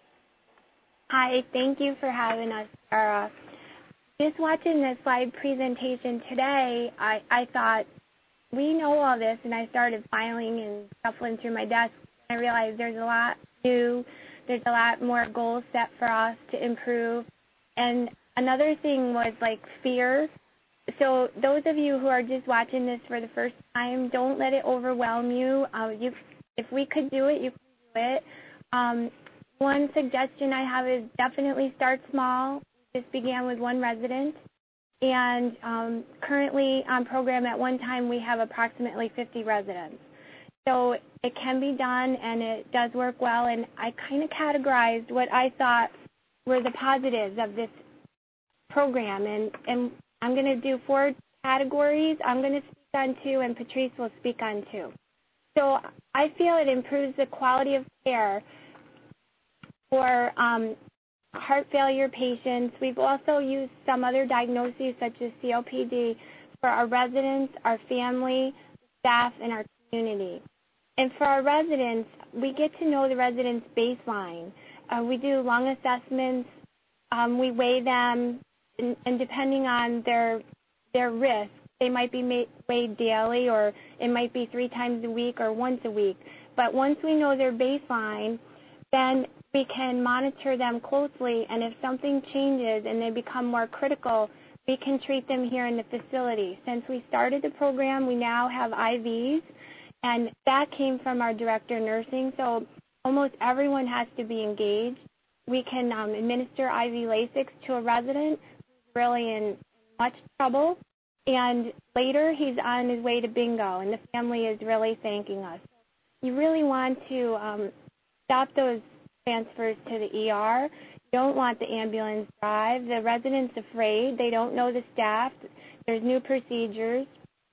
Hi, thank you for having us, Sarah. Just watching this slide presentation today, I, I thought, we know all this, and I started filing and shuffling through my desk. I realized there's a lot new, there's a lot more goals set for us to improve. And another thing was like fear. So those of you who are just watching this for the first time, don't let it overwhelm you. Uh, you if we could do it, you can do it. Um, one suggestion I have is definitely start small. This began with one resident, and um, currently on program at one time we have approximately fifty residents. So it can be done, and it does work well, and I kind of categorized what I thought were the positives of this program, and, and I'm going to do four categories. I'm going to speak on two, and Patrice will speak on two. So I feel it improves the quality of care for um, heart failure patients. We've also used some other diagnoses, such as C O P D, for our residents, our family, staff, and our community. And for our residents, we get to know the residents' baseline. Uh, we do lung assessments. Um, we weigh them, and, and depending on their their risk, they might be ma- weighed daily, or it might be three times a week or once a week. But once we know their baseline, then we can monitor them closely, and if something changes and they become more critical, we can treat them here in the facility. Since we started the program, we now have I Vs, and that came from our director of nursing, so almost everyone has to be engaged. We can um, administer I V Lasix to a resident who's really in much trouble, and later he's on his way to bingo, and the family is really thanking us. You really want to um, stop those transfers to the E R. You don't want the ambulance drive. The resident's afraid. They don't know the staff. There's new procedures.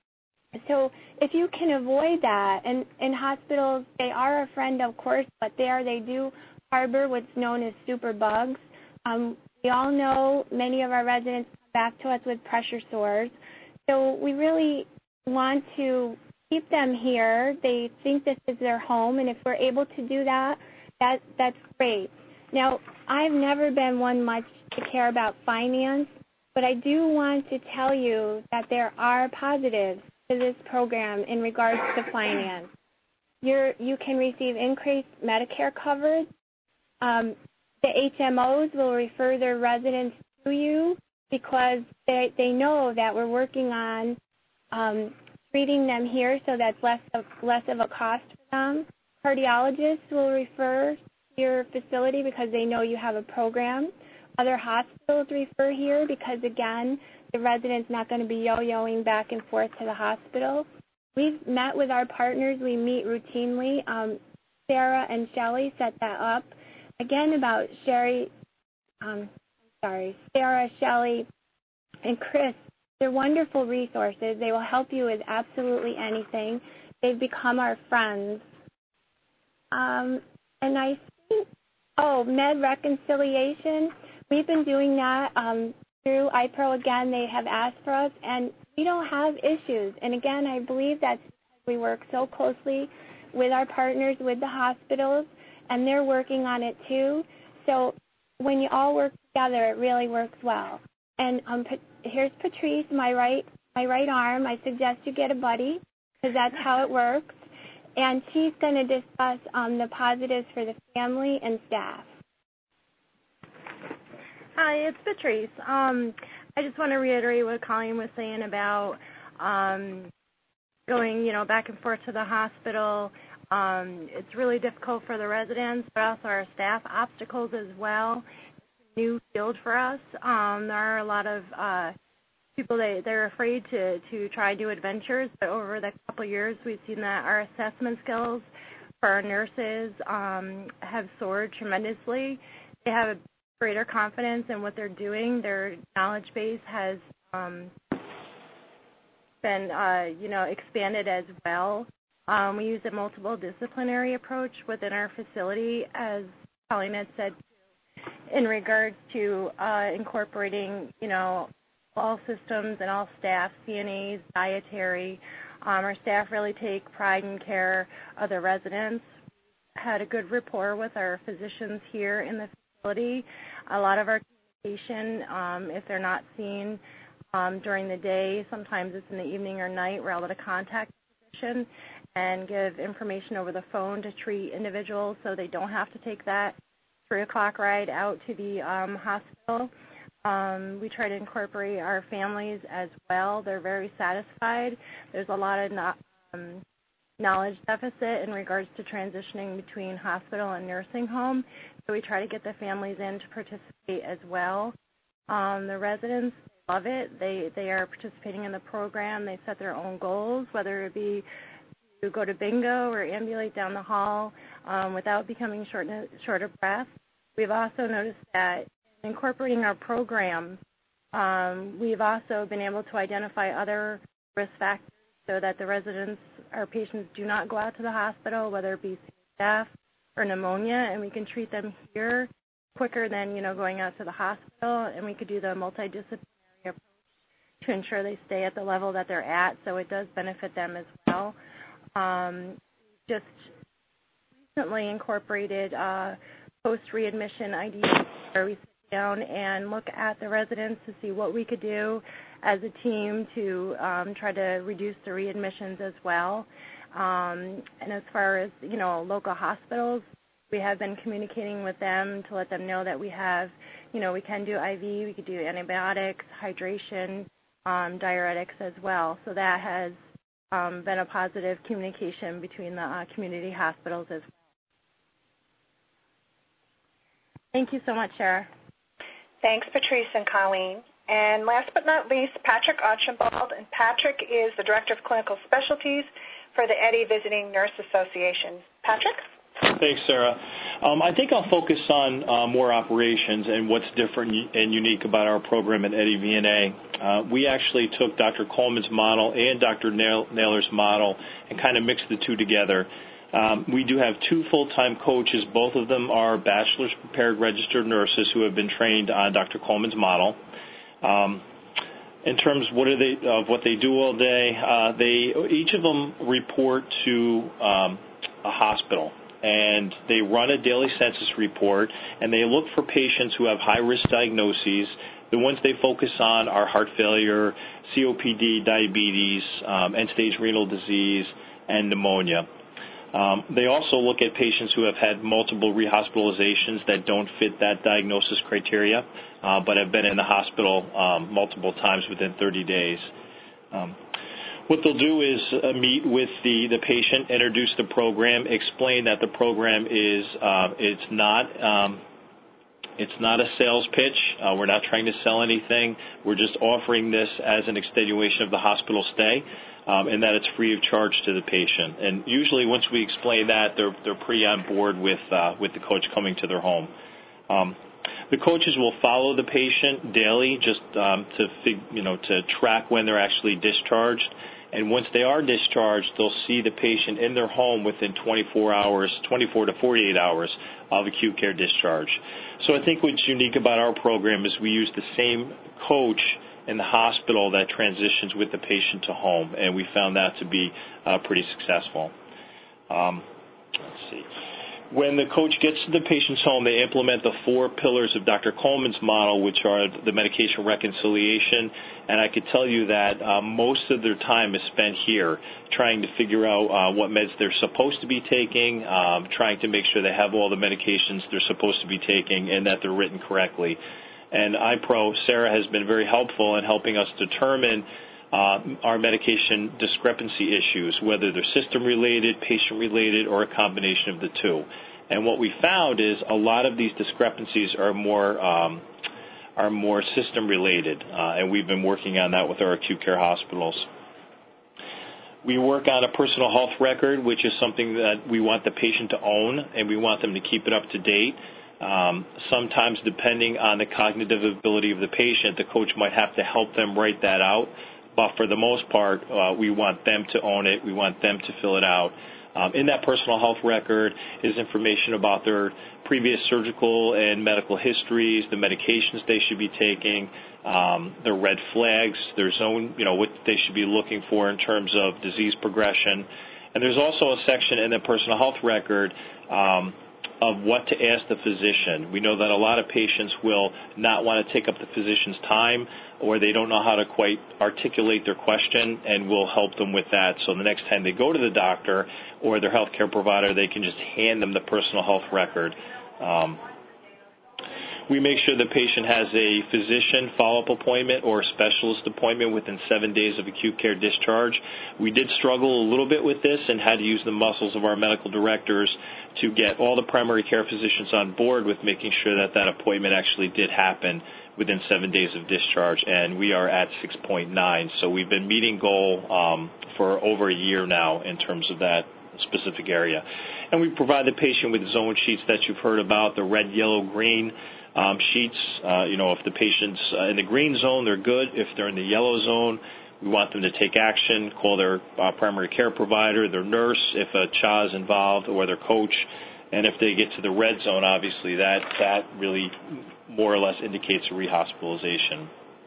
So if you can avoid that, and in hospitals, they are a friend, of course, but there they do harbor what's known as super bugs. Um, we all know many of our residents come back to us with pressure sores. So we really want to keep them here. They think this is their home, and if we're able to do that, that that's great. Now, I've never been one much to care about finance, but I do want to tell you that there are positives to this program in regards to finance. You're, you can receive increased Medicare coverage. Um, the H M Os will refer their residents to you because they, they know that we're working on um, treating them here, so that's less of, less of a cost for them. Cardiologists will refer to your facility because they know you have a program. other hospitals refer here because, again, the resident's not going to be yo-yoing back and forth to the hospital. We've met with our partners. We meet routinely. Um, Sarah and Shelley set that up. Again, about Sherry, um, sorry, Sarah, Shelley, and Chris, they're wonderful resources. They will help you with absolutely anything. They've become our friends. Um, and I think, oh, med reconciliation, we've been doing that um, through I P R O. Again, they have asked for us, and we don't have issues. And again, I believe that's because we work so closely with our partners, with the hospitals, and they're working on it too. So when you all work together, it really works well. And um, here's Patrice, my right, my right arm. I suggest you get a buddy because that's how it works. And she's going to discuss um, the positives for the family and staff. Hi, it's Patrice. Um, I just want to reiterate what Colleen was saying about um, going, you know, back and forth to the hospital. Um, it's really difficult for the residents, but also our staff, obstacles as well. It's a new field for us. Um, there are a lot of uh, people, they, they're afraid to, to try new adventures, but over the couple of years, we've seen that our assessment skills for our nurses um, have soared tremendously. They have a greater confidence in what they're doing. Their knowledge base has um, been, uh, you know, expanded as well. Um, we use a multiple disciplinary approach within our facility, as Colleen had said, in regards to uh, incorporating, you know, all systems and all staff, C N As, dietary. Um, our staff really take pride and care of the residents. Had a good rapport with our physicians here in the facility. A lot of our communication, um, if they're not seen um, during the day, sometimes it's in the evening or night, we're able to contact the physician and give information over the phone to treat individuals so they don't have to take that three o'clock ride out to the um, hospital. Um, we try to incorporate our families as well. They're very satisfied. There's a lot of no, um, knowledge deficit in regards to transitioning between hospital and nursing home, so we try to get the families in to participate as well. Um, the residents love it. They, they are participating in the program. They set their own goals, whether it be to go to bingo or ambulate down the hall um, without becoming short, short of breath. We've also noticed that in incorporating our program, um, we've also been able to identify other risk factors so that the residents, our patients, do not go out to the hospital, whether it be staph or pneumonia, and we can treat them here quicker than, you know, going out to the hospital, and we could do the multidisciplinary approach to ensure they stay at the level that they're at, so it does benefit them as well. Um, just recently incorporated uh, post-readmission I D where we sit down and look at the residents to see what we could do as a team to um, try to reduce the readmissions as well. Um, and as far as, you know, local hospitals, we have been communicating with them to let them know that we have, you know, we can do I V, we could do antibiotics, hydration, um, diuretics as well. So that has um, been a positive communication between the uh, community hospitals as well. Thank you so much, Sarah. Thanks, Patrice and Colleen. And last but not least, Patrick Archibald. And Patrick is the Director of Clinical Specialties for the Eddy Visiting Nurse Association. Patrick? Thanks, Sarah. Um, I think I'll focus on uh, more operations and what's different and unique about our program at Eddy V N A. Uh, we actually took Doctor Coleman's model and Doctor Naylor's model and kind of mixed the two together. Um, we do have two full-time coaches. Both of them are bachelor's prepared registered nurses who have been trained on Doctor Coleman's model. Um, in terms of what, are they, of what they do all day, uh, they each of them report to um, a hospital, and they run a daily census report, and they look for patients who have high-risk diagnoses. The ones they focus on are heart failure, C O P D, diabetes, um, end-stage renal disease, and pneumonia. Um, they also look at patients who have had multiple rehospitalizations that don't fit that diagnosis criteria, uh, but have been in the hospital um, multiple times within thirty days. Um, what they'll do is uh, meet with the, the patient, introduce the program, explain that the program is uh, it's not um, It's not a sales pitch. Uh, we're not trying to sell anything. We're just offering this as an extenuation of the hospital stay, um, and that it's free of charge to the patient. And usually once we explain that, they're, they're pretty on board with, uh, with the coach coming to their home. Um, the coaches will follow the patient daily just um, to, fig, you know, to track when they're actually discharged. And once they are discharged, they'll see the patient in their home within twenty-four hours, twenty-four to forty-eight hours of acute care discharge. So I think what's unique about our program is we use the same coach in the hospital that transitions with the patient to home, and we found that to be uh, pretty successful. Um, let's see. When the coach gets to the patient's home, they implement the four pillars of Doctor Coleman's model, which are the medication reconciliation. And I could tell you that uh, most of their time is spent here trying to figure out uh, what meds they're supposed to be taking, um, trying to make sure they have all the medications they're supposed to be taking and that they're written correctly. And iPro, Sarah, has been very helpful in helping us determine Uh, our medication discrepancy issues, whether they're system-related, patient-related, or a combination of the two. And what we found is a lot of these discrepancies are more um, are more system-related, uh, and we've been working on that with our acute care hospitals. We work on a personal health record, which is something that we want the patient to own, and we want them to keep it up to date. Um, sometimes, depending on the cognitive ability of the patient, the coach might have to help them write that out. But for the most part, uh, we want them to own it. We want them to fill it out. Um, in that personal health record is information about their previous surgical and medical histories, the medications they should be taking, um, their red flags, their zone, you know, what they should be looking for in terms of disease progression. And there's also a section in the personal health record um, of what to ask the physician. We know that a lot of patients will not want to take up the physician's time, or they don't know how to quite articulate their question, and we'll help them with that. So the next time they go to the doctor or their healthcare provider, they can just hand them the personal health record. Um, we make sure the patient has a physician follow-up appointment or a specialist appointment within seven days of acute care discharge. We did struggle a little bit with this and had to use the muscles of our medical directors to get all the primary care physicians on board with making sure that that appointment actually did happen within seven days of discharge, and we are at six point nine. So we've been meeting goal um, for over a year now in terms of that specific area. And we provide the patient with zone sheets that you've heard about, the red, yellow, green um, sheets. Uh, you know, if the patient's uh, in the green zone, they're good. If they're in the yellow zone, we want them to take action, call their uh, primary care provider, their nurse, if a C H A is involved, or their coach. And if they get to the red zone, obviously that, that really more or less indicates a rehospitalization.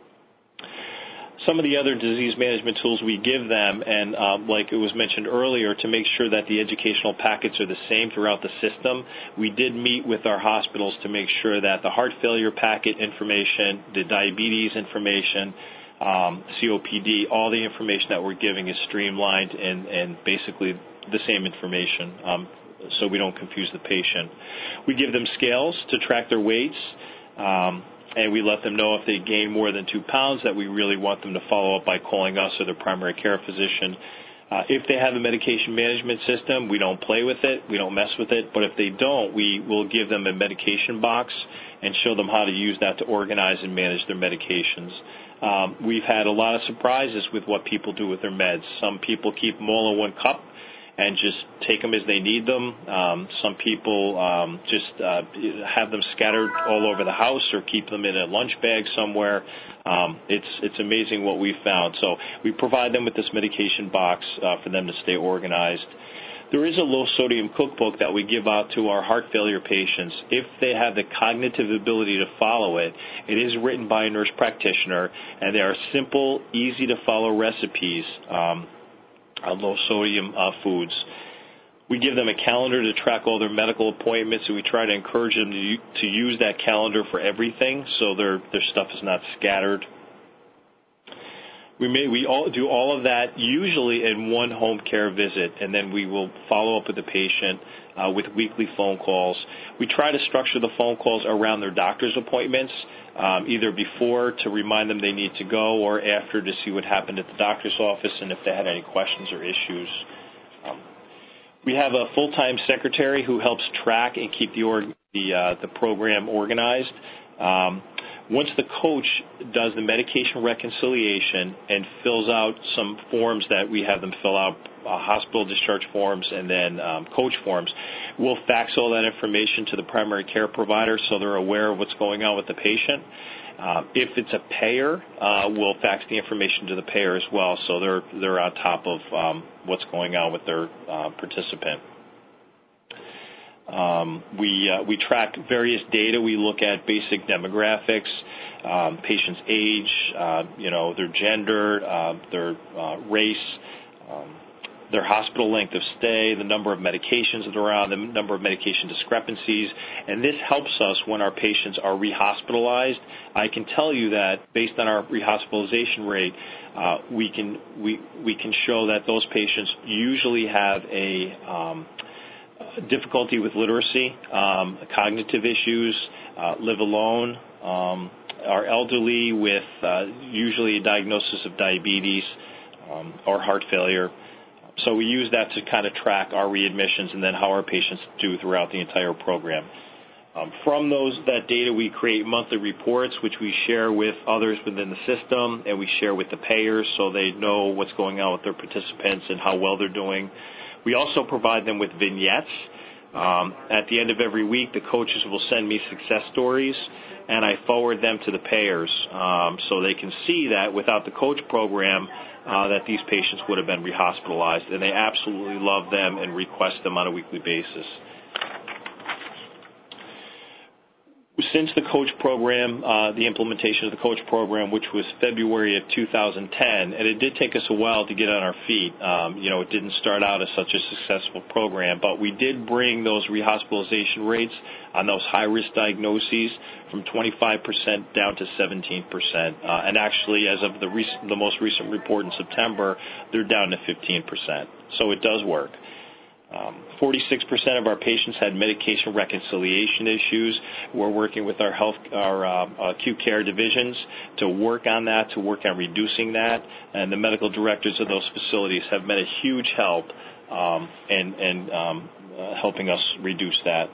Some of the other disease management tools we give them, and um, like it was mentioned earlier, to make sure that the educational packets are the same throughout the system, we did meet with our hospitals to make sure that the heart failure packet information, the diabetes information, um, C O P D, all the information that we're giving is streamlined and, and basically the same information, um, so we don't confuse the patient. We give them scales to track their weights. Um, and we let them know if they gain more than two pounds that we really want them to follow up by calling us or their primary care physician. Uh, if they have a medication management system, we don't play with it, we don't mess with it, but if they don't, we will give them a medication box and show them how to use that to organize and manage their medications. Um, we've had a lot of surprises with what people do with their meds. Some people keep them all in one cup and just take them as they need them. Um, some people um, just uh, have them scattered all over the house or keep them in a lunch bag somewhere. Um, it's it's amazing what we've found. So we provide them with this medication box uh, for them to stay organized. There is a low-sodium cookbook that we give out to our heart failure patients. If they have the cognitive ability to follow it, it is written by a nurse practitioner, and they are simple, easy-to-follow recipes um, on low-sodium uh, foods. We give them a calendar to track all their medical appointments, and we try to encourage them to, to use that calendar for everything so their, their stuff is not scattered. We may we all do all of that usually in one home care visit, and then we will follow up with the patient uh, with weekly phone calls. We try to structure the phone calls around their doctor's appointments, um, either before to remind them they need to go or after to see what happened at the doctor's office and if they had any questions or issues. Um, we have a full-time secretary who helps track and keep the, org- the uh, the program organized. Um, once the coach does the medication reconciliation and fills out some forms that we have them fill out, uh, hospital discharge forms and then um, coach forms, we'll fax all that information to the primary care provider so they're aware of what's going on with the patient. Uh, if it's a payer, uh, we'll fax the information to the payer as well, so they're they're on top of um, what's going on with their uh, participant. Um, we uh, we track various data. We look at basic demographics, um, patient's age, uh, you know, their gender, uh, their uh, race, um, their hospital length of stay, the number of medications that they're on, the number of medication discrepancies, and this helps us when our patients are rehospitalized. I can tell you that based on our rehospitalization rate, uh, we can we we can show that those patients usually have a um, difficulty with literacy, um, cognitive issues, uh, live alone, um, are elderly with uh, usually a diagnosis of diabetes um, or heart failure. So we use that to kind of track our readmissions and then how our patients do throughout the entire program. Um, from those that data, we create monthly reports, which we share with others within the system, and we share with the payers so they know what's going on with their participants and how well they're doing. We also provide them with vignettes. Um, at the end of every week, the coaches will send me success stories, and I forward them to the payers um, so they can see that without the coach program, uh, that these patients would have been rehospitalized, and they absolutely love them and request them on a weekly basis. Since the coach program, uh, the implementation of the coach program, which was February of two thousand ten, and it did take us a while to get on our feet. Um, you know, it didn't start out as such a successful program, but we did bring those rehospitalization rates on those high-risk diagnoses from twenty-five percent down to seventeen percent. Uh, and actually, as of the, recent, the most recent report in September, they're down to fifteen percent. So it does work. Um, forty-six percent of our patients had medication reconciliation issues. We're working with our health, our uh, acute care divisions to work on that, to work on reducing that. And the medical directors of those facilities have been a huge help um, in, in um, uh, helping us reduce that.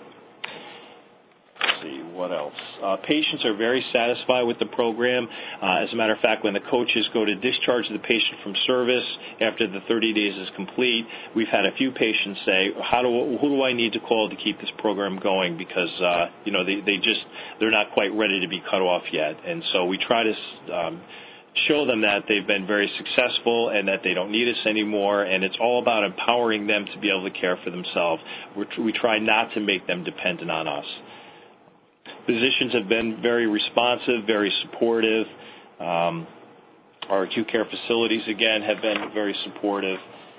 Let's see, what else? Uh, patients are very satisfied with the program. Uh, as a matter of fact, when the coaches go to discharge the patient from service after the thirty days is complete, we've had a few patients say, "How do who do I need to call to keep this program going?" Because uh, you know they they just they're not quite ready to be cut off yet, and so we try to um, show them that they've been very successful and that they don't need us anymore, and it's all about empowering them to be able to care for themselves. We're, we try not to make them dependent on us. Physicians have been very responsive, very supportive. Um, our acute care facilities, again, have been very supportive.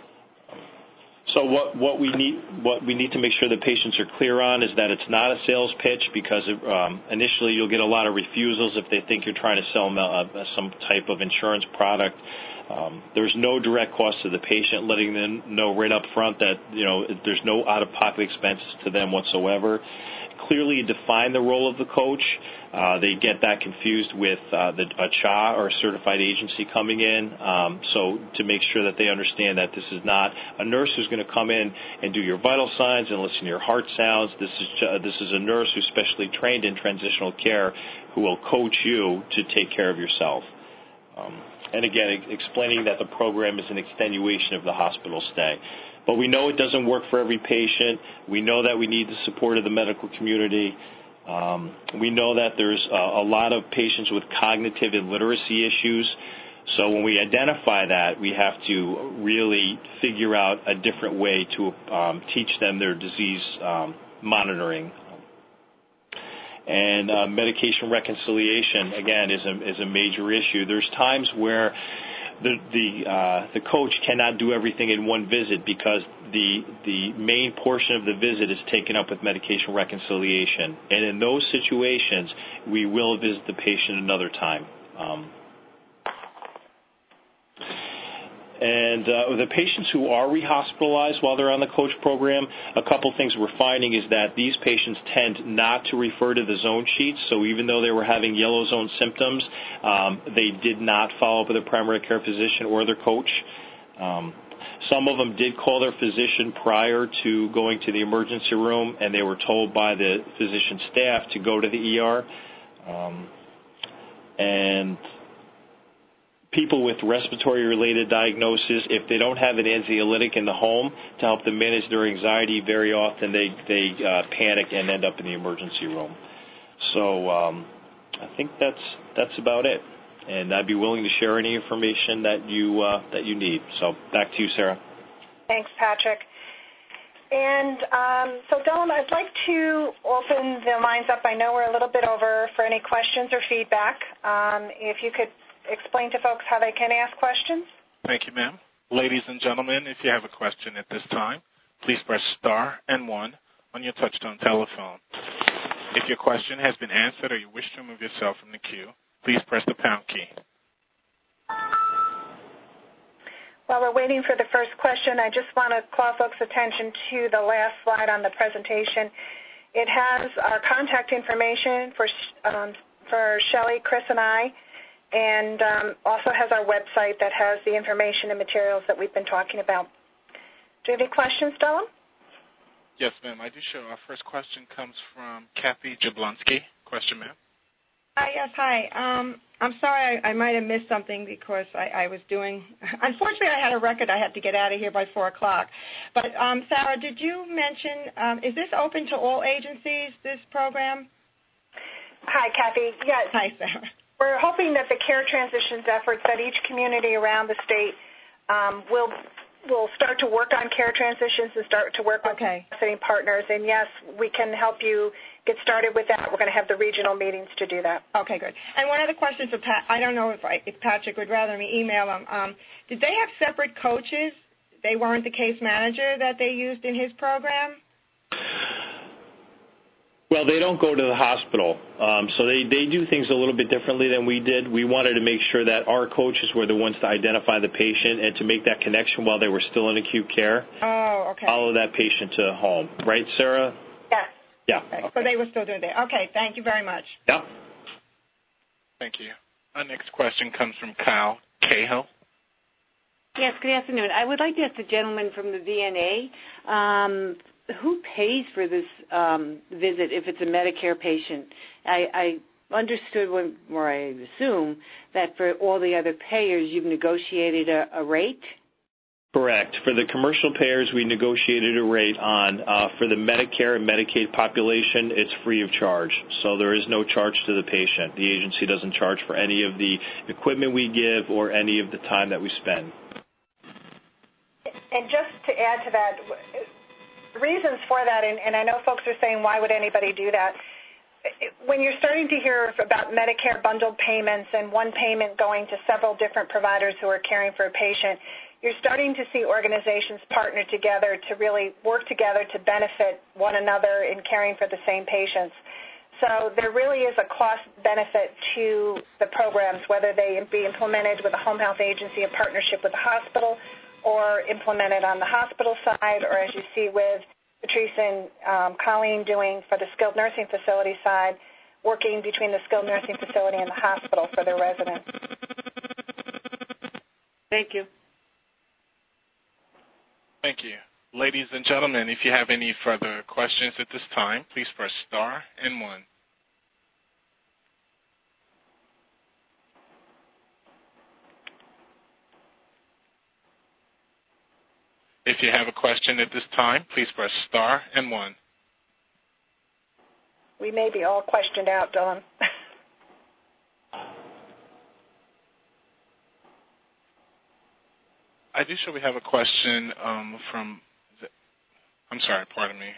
So what, what we need what we need to make sure that patients are clear on is that it's not a sales pitch, because um, initially you'll get a lot of refusals if they think you're trying to sell uh, some type of insurance product. Um, there's no direct cost to the patient, letting them know right up front that you know there's no out-of-pocket expenses to them whatsoever. Clearly define the role of the coach. Uh, they get that confused with uh, the, a C H A or a certified agency coming in. Um, so to make sure that they understand that this is not a nurse who's going to come in and do your vital signs and listen to your heart sounds. This is uh, this is a nurse who's specially trained in transitional care who will coach you to take care of yourself. Um, and again, explaining that the program is an extenuation of the hospital stay. But we know it doesn't work for every patient. We know that we need the support of the medical community. Um, we know that there's a, a lot of patients with cognitive and literacy issues. So when we identify that, we have to really figure out a different way to um, teach them their disease um, monitoring. And uh, medication reconciliation, again, is a, is a major issue. There's times where the the, uh, the coach cannot do everything in one visit because the the main portion of the visit is taken up with medication reconciliation. And in those situations, we will visit the patient another time. Um, And uh, the patients who are rehospitalized while they're on the coach program, a couple things we're finding is that these patients tend not to refer to the zone sheets. So even though they were having yellow zone symptoms, um, they did not follow up with their primary care physician or their coach. Um, Some of them did call their physician prior to going to the emergency room, and they were told by the physician staff to go to the E R. Um, and people with respiratory-related diagnosis, if they don't have an anxiolytic in the home to help them manage their anxiety, very often they, they uh, panic and end up in the emergency room. So um, I think that's that's about it. And I'd be willing to share any information that you uh, that you need. So back to you, Sarah. Thanks, Patrick. And um, so, Dylan, I'd like to open the lines up. I know we're a little bit over for any questions or feedback. Um, if you could explain to folks how they can ask questions. Thank you, ma'am. Ladies and gentlemen, if you have a question at this time, please press star and one on your touch-tone telephone. If your question has been answered or you wish to remove yourself from the queue, please press the pound key. While we're waiting for the first question, I just want to call folks' attention to the last slide on the presentation. It has our contact information for um, for Shelley, Chris, and I, and um, also has our website that has the information and materials that we've been talking about. Do you have any questions, Dylan? Yes, ma'am. I do show our first question comes from Kathy Jablonski. Question, ma'am. Hi, yes, hi. Um, I'm sorry I, I might have missed something because I, I was doing – unfortunately, I had a record. I had to get out of here by four o'clock. But, um, Sarah, did you mention um, – is this open to all agencies, this program? Hi, Kathy. Yes. Hi, Sarah. We're hoping that the care transitions efforts at each community around the state um, will will start to work on care transitions and start to work with okay. capacity partners. And, yes, we can help you get started with that. We're going to have the regional meetings to do that. Okay, good. And one other question for Pat. I don't know if, I, if Patrick would rather me email him. Um, did they have separate coaches? They weren't the case manager that they used in his program? Well, they don't go to the hospital, um, so they, they do things a little bit differently than we did. We wanted to make sure that our coaches were the ones to identify the patient and to make that connection while they were still in acute care. Oh, okay. Follow that patient to home. Right, Sarah? Yes. Yeah. Okay. So they were still doing that. Okay, thank you very much. Yeah. Thank you. Our next question comes from Kyle Cahill. Yes, good afternoon. I would like to ask the gentleman from the V N A, um, who pays for this um, visit if it's a Medicare patient? I, I understood, when, or I assume, that for all the other payers you've negotiated a, a rate? Correct. For the commercial payers, we negotiated a rate on. Uh, for the Medicare and Medicaid population, it's free of charge. So there is no charge to the patient. The agency doesn't charge for any of the equipment we give or any of the time that we spend. And just to add to that, reasons for that, and, and I know folks are saying, why would anybody do that? When you're starting to hear about Medicare bundled payments and one payment going to several different providers who are caring for a patient, you're starting to see organizations partner together to really work together to benefit one another in caring for the same patients. So there really is a cost benefit to the programs, whether they be implemented with a home health agency in partnership with a hospital, or implemented on the hospital side, or as you see with Patrice and um, Colleen doing for the skilled nursing facility side, working between the skilled nursing facility and the hospital for their residents. Thank you. Thank you. Ladies and gentlemen, if you have any further questions at this time, please press star and one. If you have a question at this time, please press star and one. We may be all questioned out, Dylan. I do show we have a question um, from, I'm sorry, pardon me.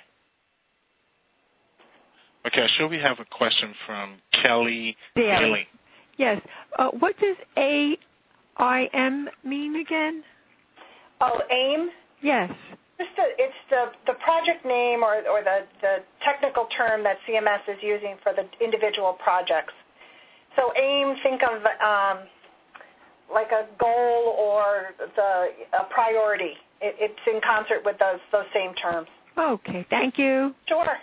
Okay, I show we have a question from Kelly Yeah. Haley. Yes. Uh, what does A I M mean again? Oh, AIM? Yes. Just a, it's the, the project name or, or the, the technical term that C M S is using for the individual projects. So AIM, think of um, like a goal or the a priority. It, it's in concert with those those same terms. Okay. Thank you. Sure.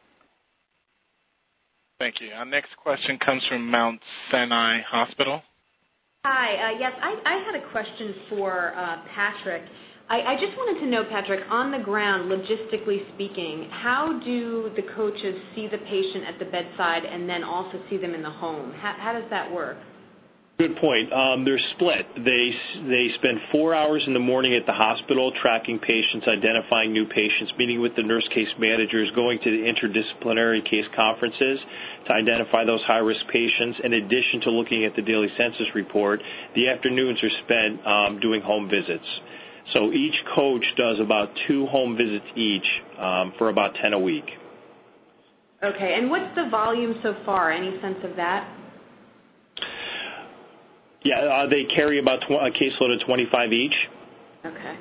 Thank you. Our next question comes from Mount Sinai Hospital. Hi. Uh, yes, I, I had a question for uh, Patrick. I, I just wanted to know, Patrick, on the ground, logistically speaking, how do the coaches see the patient at the bedside and then also see them in the home? How, how does that work? Good point. Um, they're split. They they spend four hours in the morning at the hospital tracking patients, identifying new patients, meeting with the nurse case managers, going to the interdisciplinary case conferences to identify those high-risk patients. In addition to looking at the daily census report, the afternoons are spent um, doing home visits. So each coach does about two home visits each um, for about ten a week. Okay, and what's the volume so far? Any sense of that? Yeah, uh, they carry about tw- a caseload of twenty-five each. Okay.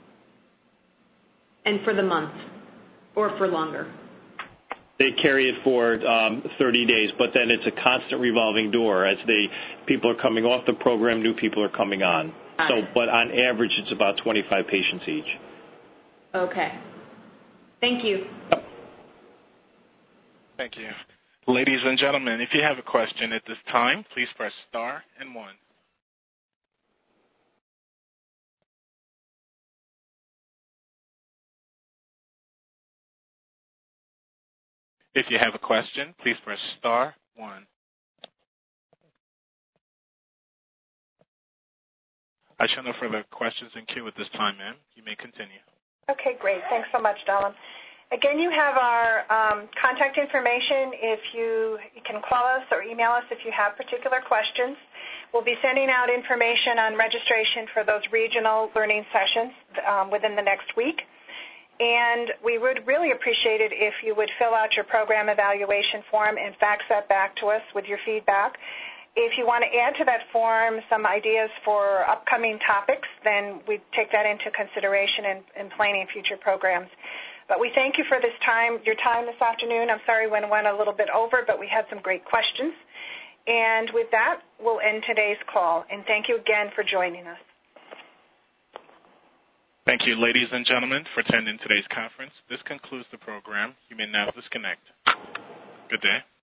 And for the month or for longer? They carry it for um, thirty days, but then it's a constant revolving door. As they people are coming off the program, new people are coming on. Got So, it. but on average, it's about twenty-five patients each. Okay. Thank you. Thank you. Ladies and gentlemen, if you have a question at this time, please press star and one. If you have a question, please press star one. I show no further questions in queue at this time, ma'am. You may continue. Okay, great. Thanks so much, Dalam. Again, you have our um, contact information. If you, you can call us or email us if you have particular questions. We'll be sending out information on registration for those regional learning sessions um, within the next week. And we would really appreciate it if you would fill out your program evaluation form and fax that back to us with your feedback. If you want to add to that form some ideas for upcoming topics, then we take that into consideration in, in planning future programs. But we thank you for this time, your time this afternoon. I'm sorry when it went a little bit over, but we had some great questions. And with that, we'll end today's call. And thank you again for joining us. Thank you, ladies and gentlemen, for attending today's conference. This concludes the program. You may now disconnect. Good day.